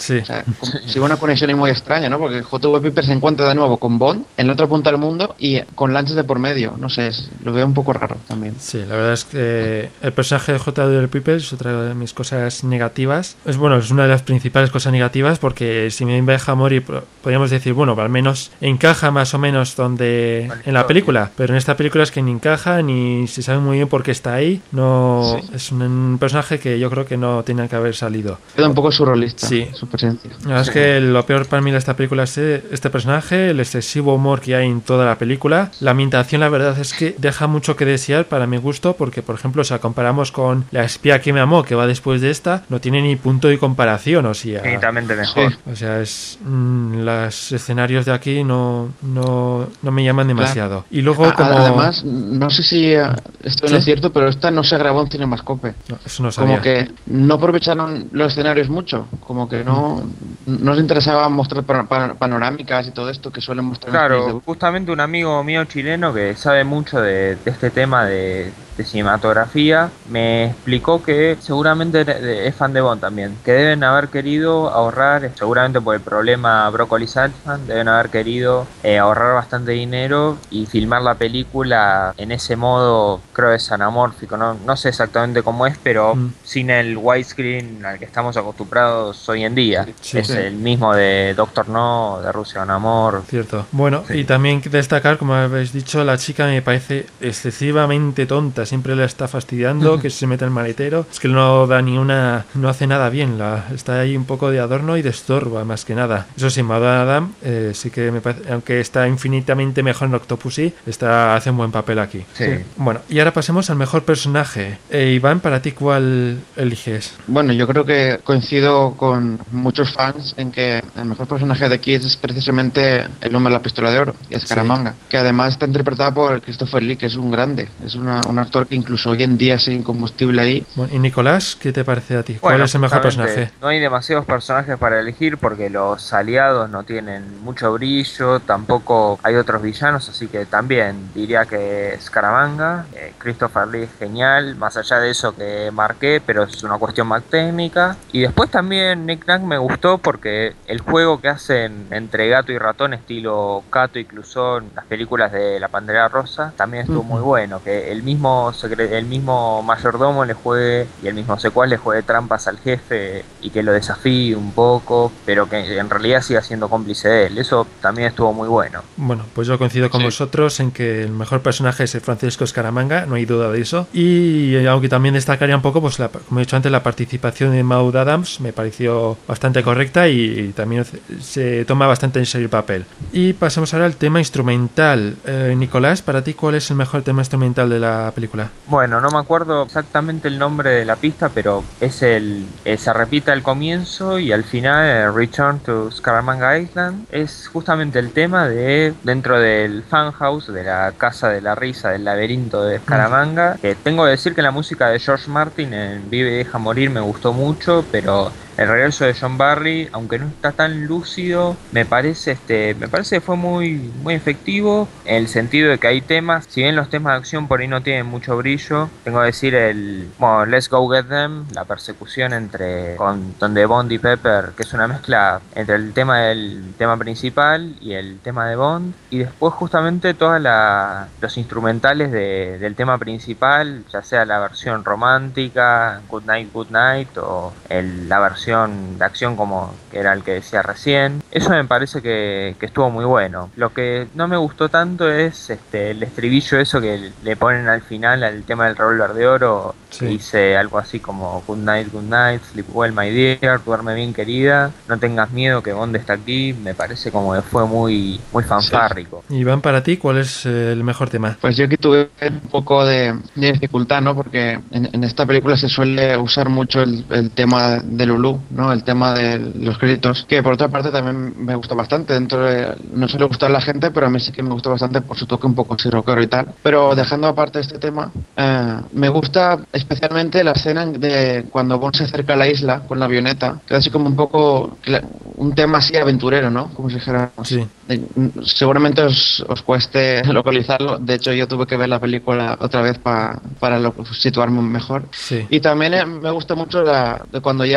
Sí. O sea, sigue una conexión ahí muy extraña, ¿no? Porque J W Piper se encuentra de nuevo con Bond en la otra punta del mundo y con lanchas de por medio. No sé, es, lo veo un poco raro también. Sí, la verdad es que el personaje de J W Piper es otra de mis cosas negativas. Es bueno, es una de las principales cosas negativas porque si me deja morir, podríamos decir, bueno, al menos encaja más o menos donde en la película, pero en esta película es que ni encaja ni se sabe muy bien por qué está ahí. No, sí. Es un, un personaje que yo creo que no tenía que haber salido. Queda un poco surrealista. Sí. Su presencia. La verdad es que lo peor para mí de esta película es este personaje, el excesivo humor que hay en toda la película. La ambientación, la verdad es que deja mucho que desear para mi gusto, porque por ejemplo, si la comparamos con La espía que me amó, que va después de esta, no tiene ni punto de comparación, o sea, infinitamente mejor. O sea, es mmm, los escenarios de aquí no, no, no me llaman demasiado. Claro. Y luego como... Además, no sé si esto ¿Sí? no es cierto, pero esta no se grabó en Cinemascope. No, eso no sabía. Como que no aprovecharon los escenarios mucho, como que no, no les interesaba mostrar panorámicas y todo esto que suelen mostrar. Claro, justamente un amigo mío chileno que sabe mucho de, de este tema de, de cinematografía me explicó que seguramente es fan de Bond también, que deben haber querido ahorrar, seguramente por el problema Broccoli Saltzman, deben haber querido eh, ahorrar bastante dinero y filmar la película en ese modo, creo es anamórfico, no, no sé exactamente cómo es, pero mm. sin el widescreen al que estamos acostumbrados hoy en día. Sí, es sí. el mismo de Doctor No, de Rusia con Amor. Cierto. Bueno, sí. Y también destacar, como habéis dicho, la chica me parece excesivamente tonta, siempre la está fastidiando, que se mete el maletero, es que no da ni una, no hace nada bien, la, está ahí un poco de adorno y de estorba más que nada. Eso sí, Maud Adam eh, sí que me parece, aunque está infinitamente mejor en Octopussy, está, hace un buen papel aquí. Sí. Sí. Bueno, y ahora pasemos al mejor personaje. Eh, Iván, para ti, ¿cuál eliges? Bueno, yo creo que coincido con muchos fans en que el mejor personaje de aquí es precisamente el hombre de la pistola de oro, y es Scaramanga, sí. que además está interpretado por Christopher Lee, que es un grande, es una, un actor que incluso hoy en día sigue incombustible ahí. Bueno, y Nicolás, ¿qué te parece a ti? Bueno, ¿Cuál es el mejor personaje? No hay demasiados personajes para elegir porque los aliados no tienen mucho brillo, tampoco hay otros villanos, así que también diría que Scaramanga, eh, Christopher Lee es genial, más allá de eso que marqué, pero es una cuestión más técnica. Y después también Nick Nack me gustó porque el juego que hacen entre gato y ratón, estilo Cato y Clusón, las películas de La Pantera Rosa, también estuvo uh-huh. muy bueno, que el mismo secre- el mismo mayordomo le juegue y el mismo secuaz le juegue trampas al jefe y que lo desafíe un poco, pero que en realidad siga siendo cómplice de él. Eso también estuvo muy bueno. Bueno, pues yo coincido con sí. vosotros en que el mejor personaje es el Francisco Scaramanga, no hay duda de eso. Y aunque también destacaría un poco, pues la, como he dicho antes, la participación de Maud Adams me pareció bastante correcta y, y también se toma bastante en serio el papel. Y pasemos ahora al tema instrumental. Eh, Nicolás, para ti, ¿cuál es el mejor tema instrumental de la película? Bueno, no me acuerdo exactamente el nombre de la pista, pero es el eh, se repite al comienzo y al final, eh, Return to Scaramanga Island, es justamente el tema de dentro del fan house, de la casa de la risa, del laberinto de Scaramanga, que tengo que decir que la música de George Martin en Vive y Deja Morir me gustó mucho, pero el regreso de John Barry, aunque no está tan lúcido, me parece este me parece que fue muy muy efectivo en el sentido de que hay temas, si bien los temas de acción por ahí no tienen mucho brillo, tengo que decir el bueno, Let's Go Get Them, la persecución entre con donde Bond y Pepper, que es una mezcla entre el tema del tema principal y el tema de Bond, y después justamente todos los instrumentales de, del tema principal, ya sea la versión romántica, Good Night, Good Night, o el, la versión de acción como que era el que decía recién. Eso me parece que, que estuvo muy bueno. Lo que no me gustó tanto es este el estribillo eso que le ponen al final al tema del revólver de oro, sí. que dice algo así como Good night, good night, sleep well my dear, duerme bien querida, no tengas miedo que Bond está aquí. Me parece como que fue muy muy fanfárrico. Sí. Iván, para ti, ¿cuál es el mejor tema? Pues yo aquí tuve un poco de, de dificultad, ¿no? Porque en, en esta película se suele usar mucho el, el tema de Lulu, ¿no? El tema de los créditos, que por otra parte también me gustó bastante. Dentro de, no suele gustar a la gente, pero a mí sí que me gustó bastante por su toque un poco así rockero y tal. Pero dejando aparte este tema, eh, me gusta especialmente la escena de cuando Bond se acerca a la isla con la avioneta, que es así como un poco un tema así aventurero, ¿no? Como si dijéramos. Sí. Seguramente os, os cueste localizarlo. De hecho, yo tuve que ver la película otra vez pa, para lo, situarme mejor. Sí. Y también eh, me gusta mucho la, de cuando llevan a Bond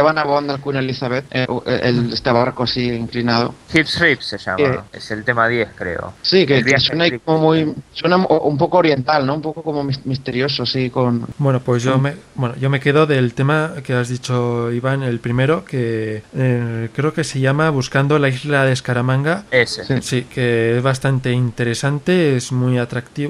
Randall Queen Elizabeth, eh, el, este barco así inclinado. Hip Trip se llama, eh, es el tema diez, creo. Sí, que, que suena como muy, suena un poco oriental, ¿no? Un poco como misterioso, sí, con... Bueno, pues yo me, bueno, yo me quedo del tema que has dicho, Iván, el primero, que eh, creo que se llama Buscando la isla de Scaramanga. Ese. Sí, sí, que es bastante interesante, es muy atractivo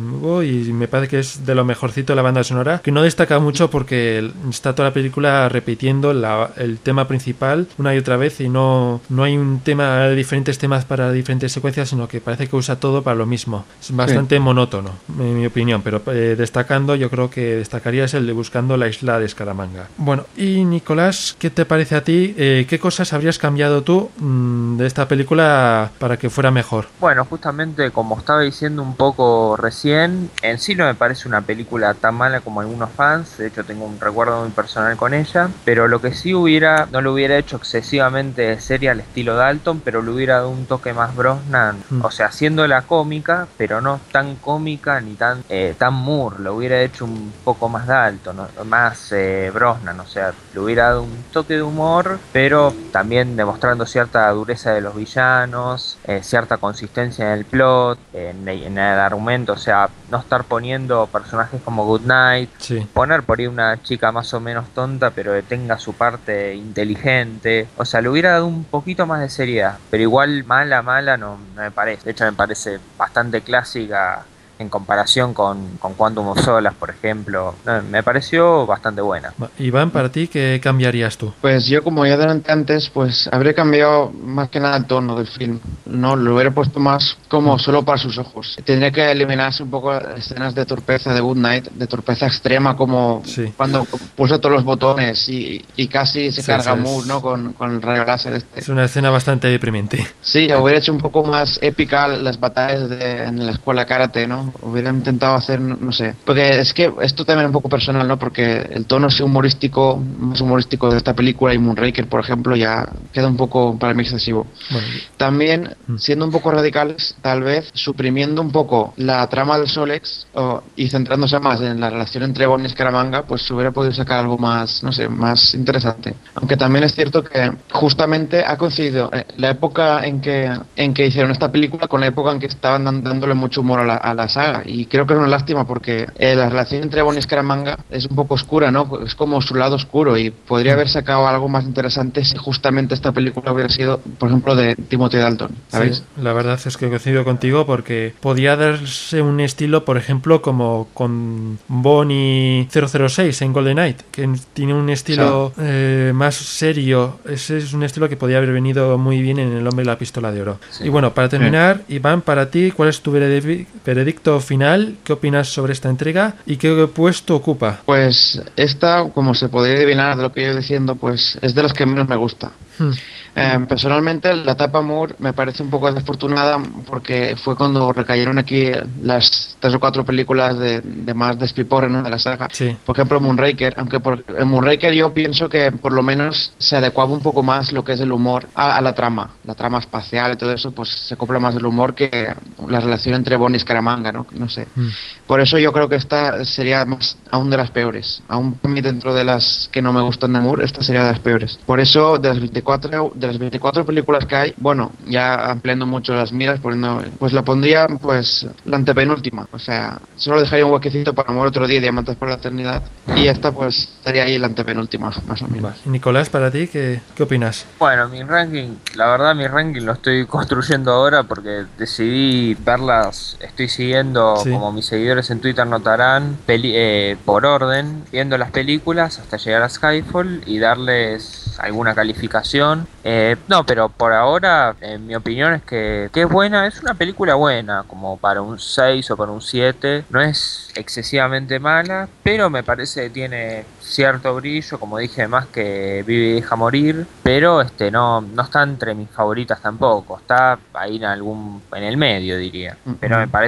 y me parece que es de lo mejorcito de la banda sonora, que no destaca mucho porque está toda la película repitiendo la, el tema principal una y otra vez y no, no hay un tema, diferentes temas para diferentes secuencias, sino que parece que usa todo para lo mismo. Es bastante sí. monótono, en mi opinión, pero eh, destacando, yo creo que destacaría es el de Buscando la isla de Scaramanga. Bueno, y Nicolás, ¿qué te parece a ti? Eh, ¿Qué cosas habrías cambiado tú mmm, de esta película para que fuera mejor? Bueno, justamente como estaba diciendo un poco recién, en sí no me parece una película tan mala como algunos fans, de hecho tengo un recuerdo muy personal con ella, pero lo que sí hubiera, no lo hubiera hecho excesivamente seria al estilo Dalton, pero le hubiera dado un toque más Brosnan, mm. o sea, haciéndola cómica, pero no tan cómica ni tan eh, tan Moore, lo hubiera hecho un poco más Dalton, ¿no? más eh, Brosnan, o sea, le hubiera dado un toque de humor, pero también demostrando cierta dureza de los villanos, eh, cierta consistencia en el plot, en, en el argumento, o sea, no estar poniendo personajes como Goodnight, sí. poner por ahí una chica más o menos tonta, pero que tenga su parte inteligente, o sea, le hubiera dado un poquito más de seriedad, pero igual mala, mala no, no me parece, de hecho me parece bastante clásica en comparación con, con Quantum of Solace, por ejemplo. No, me pareció bastante buena. Iván, para ti, ¿qué cambiarías tú? Pues yo, como ya adelanté antes, pues habría cambiado más que nada el tono del film. No, lo hubiera puesto más como solo para sus ojos. Tendría que eliminarse un poco escenas de torpeza de Goodnight, de torpeza extrema, como sí. cuando puso todos los botones y, y casi se sí, carga sí, Moore, ¿no? Con, con el rayo láser este. Es una escena bastante deprimente. Sí, hubiera hecho un poco más épica las batallas de, en la escuela karate, ¿no? Hubiera intentado hacer, no sé, porque es que esto también es un poco personal, ¿no? Porque el tono es humorístico, más humorístico de esta película y Moonraker, por ejemplo, ya queda un poco para mí excesivo. Bueno. También, siendo un poco radicales, tal vez suprimiendo un poco la trama del Solex o, y centrándose más en la relación entre Bond y Scaramanga, pues se hubiera podido sacar algo más, no sé, más interesante. Aunque también es cierto que justamente ha coincidido la época en que, en que hicieron esta película con la época en que estaban dándole mucho humor a la, a la saga. Y creo que es una lástima porque eh, la relación entre Bond y Scaramanga es un poco oscura, ¿no? Es como su lado oscuro y podría haber sacado algo más interesante si justamente esta película hubiera sido, por ejemplo, de Timothy Dalton, ¿sabéis? Sí, la verdad es que coincido contigo porque podía darse un estilo, por ejemplo, como con Bond y cero cero seis en GoldenEye, que tiene un estilo sí. eh, más serio. Ese es un estilo que podía haber venido muy bien en El hombre y la pistola de oro. Sí. Y bueno, para terminar, sí. Iván, para ti, ¿cuál es tu veredicto final? ¿Qué opinas sobre esta entrega y qué puesto ocupa? Pues esta, como se podría adivinar de lo que yo diciendo, pues es de las que menos me gusta. Hmm. Eh, personalmente la etapa Moore me parece un poco desafortunada porque fue cuando recayeron aquí las tres o cuatro películas de, de más despiporre, ¿no? De la saga. Sí. Por ejemplo, Moonraker, aunque por, en Moonraker yo pienso que por lo menos se adecuaba un poco más lo que es el humor a, a la trama, la trama espacial y todo eso, pues se acopla más el humor que la relación entre Bond y Scaramanga, ¿no? No sé. Mm. Por eso yo creo que esta sería más aún de las peores, aún dentro de las que no me gustan de Moore, esta sería de las peores. Por eso de las veinticuatro de las veinticuatro películas que hay, bueno, ya ampliando mucho las miras, poniendo, pues la pondría pues la antepenúltima, o sea, solo dejaría un huequecito para Amor otro día, Diamantes por la eternidad, y esta pues estaría ahí la antepenúltima, más o menos. Nicolás, para ti, ¿qué, qué opinas? Bueno, mi ranking, la verdad mi ranking lo estoy construyendo ahora porque decidí verlas, estoy siguiendo, sí. como mis seguidores en Twitter notarán, peli eh, por orden, viendo las películas hasta llegar a Skyfall y darles alguna calificación. Eh, no, pero por ahora, en mi opinión es que, que es buena, es una película buena, como para un seis o para un siete, no es excesivamente mala, pero me parece que tiene cierto brillo, como dije, más que Vive y deja morir, pero este no, no está entre mis favoritas tampoco, está ahí en algún, en el medio diría, pero me parece incluso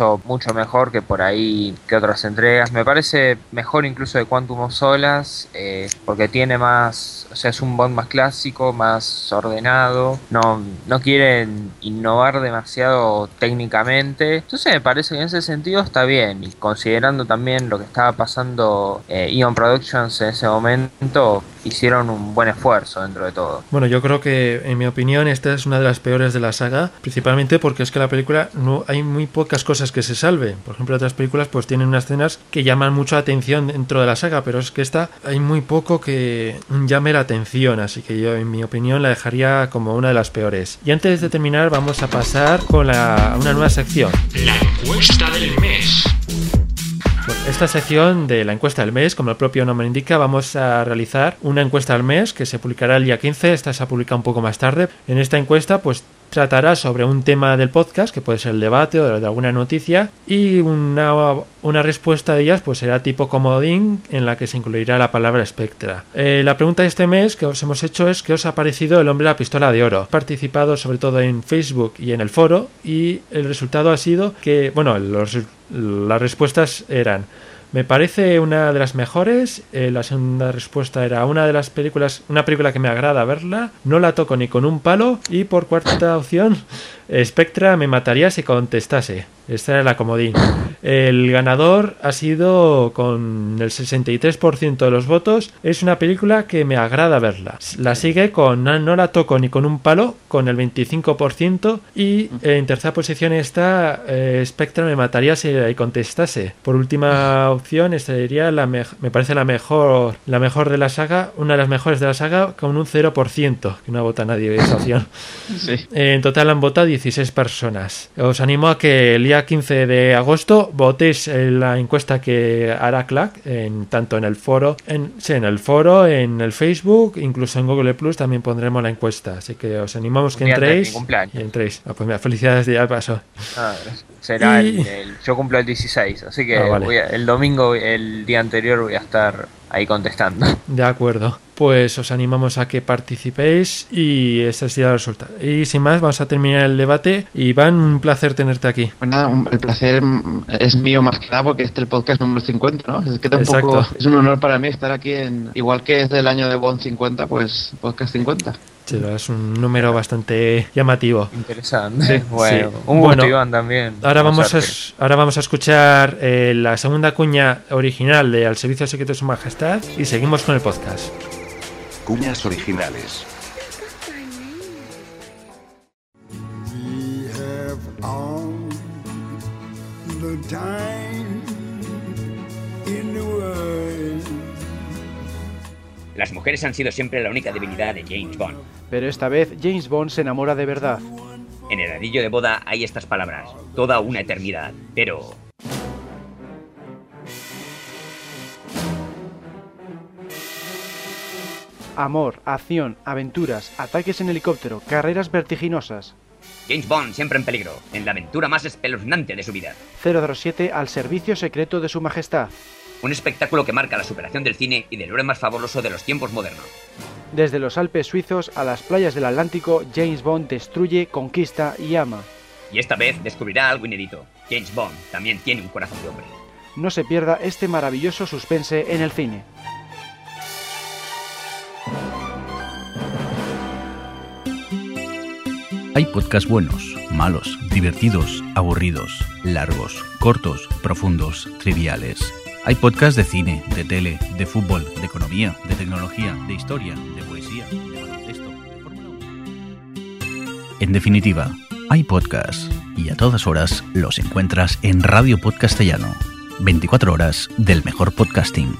incluso mucho mejor que por ahí que otras entregas. Me parece mejor incluso de Quantum of Solace, eh, porque tiene más, o sea, es un Bond más clásico, más ordenado, no, no quieren innovar demasiado técnicamente. Entonces me parece que en ese sentido está bien, y considerando también lo que estaba pasando eh, Eon Productions en ese momento, hicieron un buen esfuerzo dentro de todo. Bueno, yo creo que en mi opinión esta es una de las peores de la saga, principalmente porque es que la película no hay muy pocas cosas que se salven. Por ejemplo, otras películas pues tienen unas escenas que llaman mucho la atención dentro de la saga, pero es que esta hay muy poco que llame la atención, así que yo en mi opinión la dejaría como una de las peores. Y antes de terminar vamos a pasar con la, una nueva sección. La encuesta del mes. Bueno, esta sección de la encuesta del mes, como el propio nombre indica, vamos a realizar una encuesta al mes que se publicará el día quince. Esta se publica un poco más tarde. En esta encuesta pues tratará sobre un tema del podcast, que puede ser el debate o de alguna noticia, y una, una respuesta de ellas pues será tipo comodín, en la que se incluirá la palabra Spectra. Eh, la pregunta de este mes que os hemos hecho es: ¿qué os ha parecido El hombre de la pistola de oro? He participado sobre todo en Facebook y en el foro, y el resultado ha sido que, bueno, los, las respuestas eran: me parece una de las mejores. Eh, la segunda respuesta era una de las películas, una película que me agrada verla, no la toco ni con un palo. Y por cuarta opción, Spectra me mataría si contestase. Esta era la comodín. El ganador ha sido con el sesenta y tres por ciento de los votos. Es una película que me agrada verla. La sigue con no, no la toco ni con un palo, con el veinticinco por ciento. Y en tercera posición está eh, Spectra me mataría si contestase. Por última opción, esta sería la me, me parece la mejor la mejor de la saga, una de las mejores de la saga, con un cero por ciento, que no vota nadie de esa opción. Sí. En total han votado dieciséis personas. Os animo a que el día quince de agosto votéis en la encuesta que hará Clack, en, tanto en el foro, en, sí, en el foro, en el Facebook, incluso en Google Plus también pondremos la encuesta. Así que os animamos que entréis. Y entréis. Ah, pues mira, felicidades de ya paso. Ah, será Y... el, el, yo cumplo el dieciséis, así que ah, vale. voy a, el domingo, el día anterior, voy a estar ahí contestando. De acuerdo. Pues os animamos a que participéis y ese será el resultado. Y sin más, vamos a terminar el debate. Iván, un placer tenerte aquí. Pues nada, el placer es mío más que nada, porque este es el podcast número cincuenta, ¿no? Es que tampoco Exacto. es un honor para mí estar aquí en, igual que es del año de Bond cincuenta, pues podcast cincuenta. Sí, es un número bastante llamativo. Interesante. Sí, bueno, sí. un gusto, Bueno, Iván, también. Ahora vamos, a, ahora vamos a escuchar eh, la segunda cuña original de Al Servicio Secreto de Su Majestad y seguimos con el podcast. Cuñas originales. We have all the time in the world. Las mujeres han sido siempre la única debilidad de James Bond. Pero esta vez James Bond se enamora de verdad. En el anillo de boda hay estas palabras: toda una eternidad, pero... Amor, acción, aventuras, ataques en helicóptero, carreras vertiginosas. James Bond siempre en peligro, en la aventura más espeluznante de su vida. cero cero siete al servicio secreto de Su Majestad. Un espectáculo que marca la superación del cine y del héroe más fabuloso de los tiempos modernos. Desde los Alpes suizos a las playas del Atlántico, James Bond destruye, conquista y ama. Y esta vez descubrirá algo inédito: James Bond también tiene un corazón de hombre. No se pierda este maravilloso suspense en el cine. Hay podcasts buenos, malos, divertidos, aburridos, largos, cortos, profundos, triviales. Hay podcasts de cine, de tele, de fútbol, de economía, de tecnología, de historia, de poesía, de baloncesto, de Fórmula uno. En definitiva, hay podcasts y a todas horas los encuentras en Radio Podcastellano. veinticuatro horas del mejor podcasting.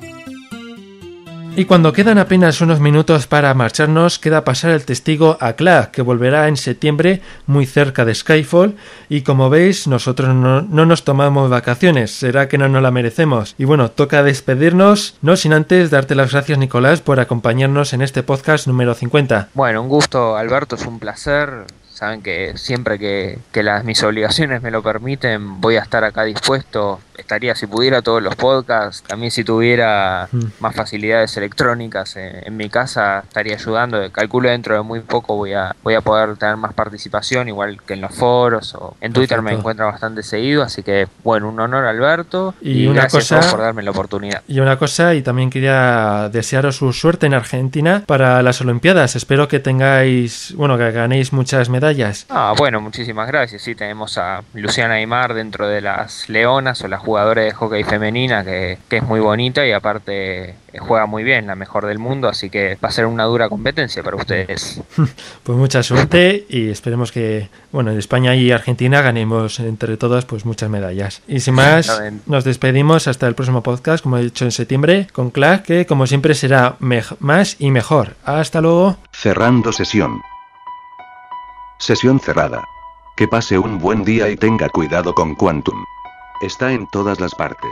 Y cuando quedan apenas unos minutos para marcharnos, queda pasar el testigo a Clack, que volverá en septiembre muy cerca de Skyfall. Y como veis, nosotros no, no nos tomamos vacaciones, será que no nos la merecemos. Y bueno, toca despedirnos, no sin antes darte las gracias, Nicolás, por acompañarnos en este podcast número cincuenta. Bueno, un gusto, Alberto, es un placer. saben que siempre que, que las mis obligaciones me lo permiten, voy a estar acá dispuesto. Estaría, si pudiera, todos los podcasts. También si tuviera mm. más facilidades electrónicas en, en mi casa, estaría ayudando. Calculo dentro de muy poco voy a voy a poder tener más participación, igual que en los foros o en Twitter. Perfecto. Me encuentro bastante seguido, así que bueno, un honor, Alberto, y, y una gracias cosa, por darme la oportunidad. Y una cosa, y también quería desearos su suerte en Argentina para las Olimpiadas. Espero que tengáis, bueno, que ganéis muchas medallas. Ah, bueno, muchísimas gracias. Sí, tenemos a Luciana Aymar dentro de las Leonas o las jugadoras de hockey femenina, que, que es muy bonita y aparte juega muy bien, la mejor del mundo, así que va a ser una dura competencia para ustedes. Pues mucha suerte y esperemos que, bueno, en España y Argentina ganemos entre todos pues muchas medallas. Y sin más, nos despedimos hasta el próximo podcast, como he dicho, en septiembre, con Clark, que como siempre será mej- más y mejor. Hasta luego. Cerrando sesión. Sesión cerrada. Que pase un buen día y tenga cuidado con Quantum. Está en todas las partes.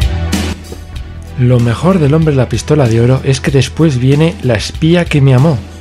Lo mejor del Hombre de la Pistola de Oro es que después viene La espía que me amó.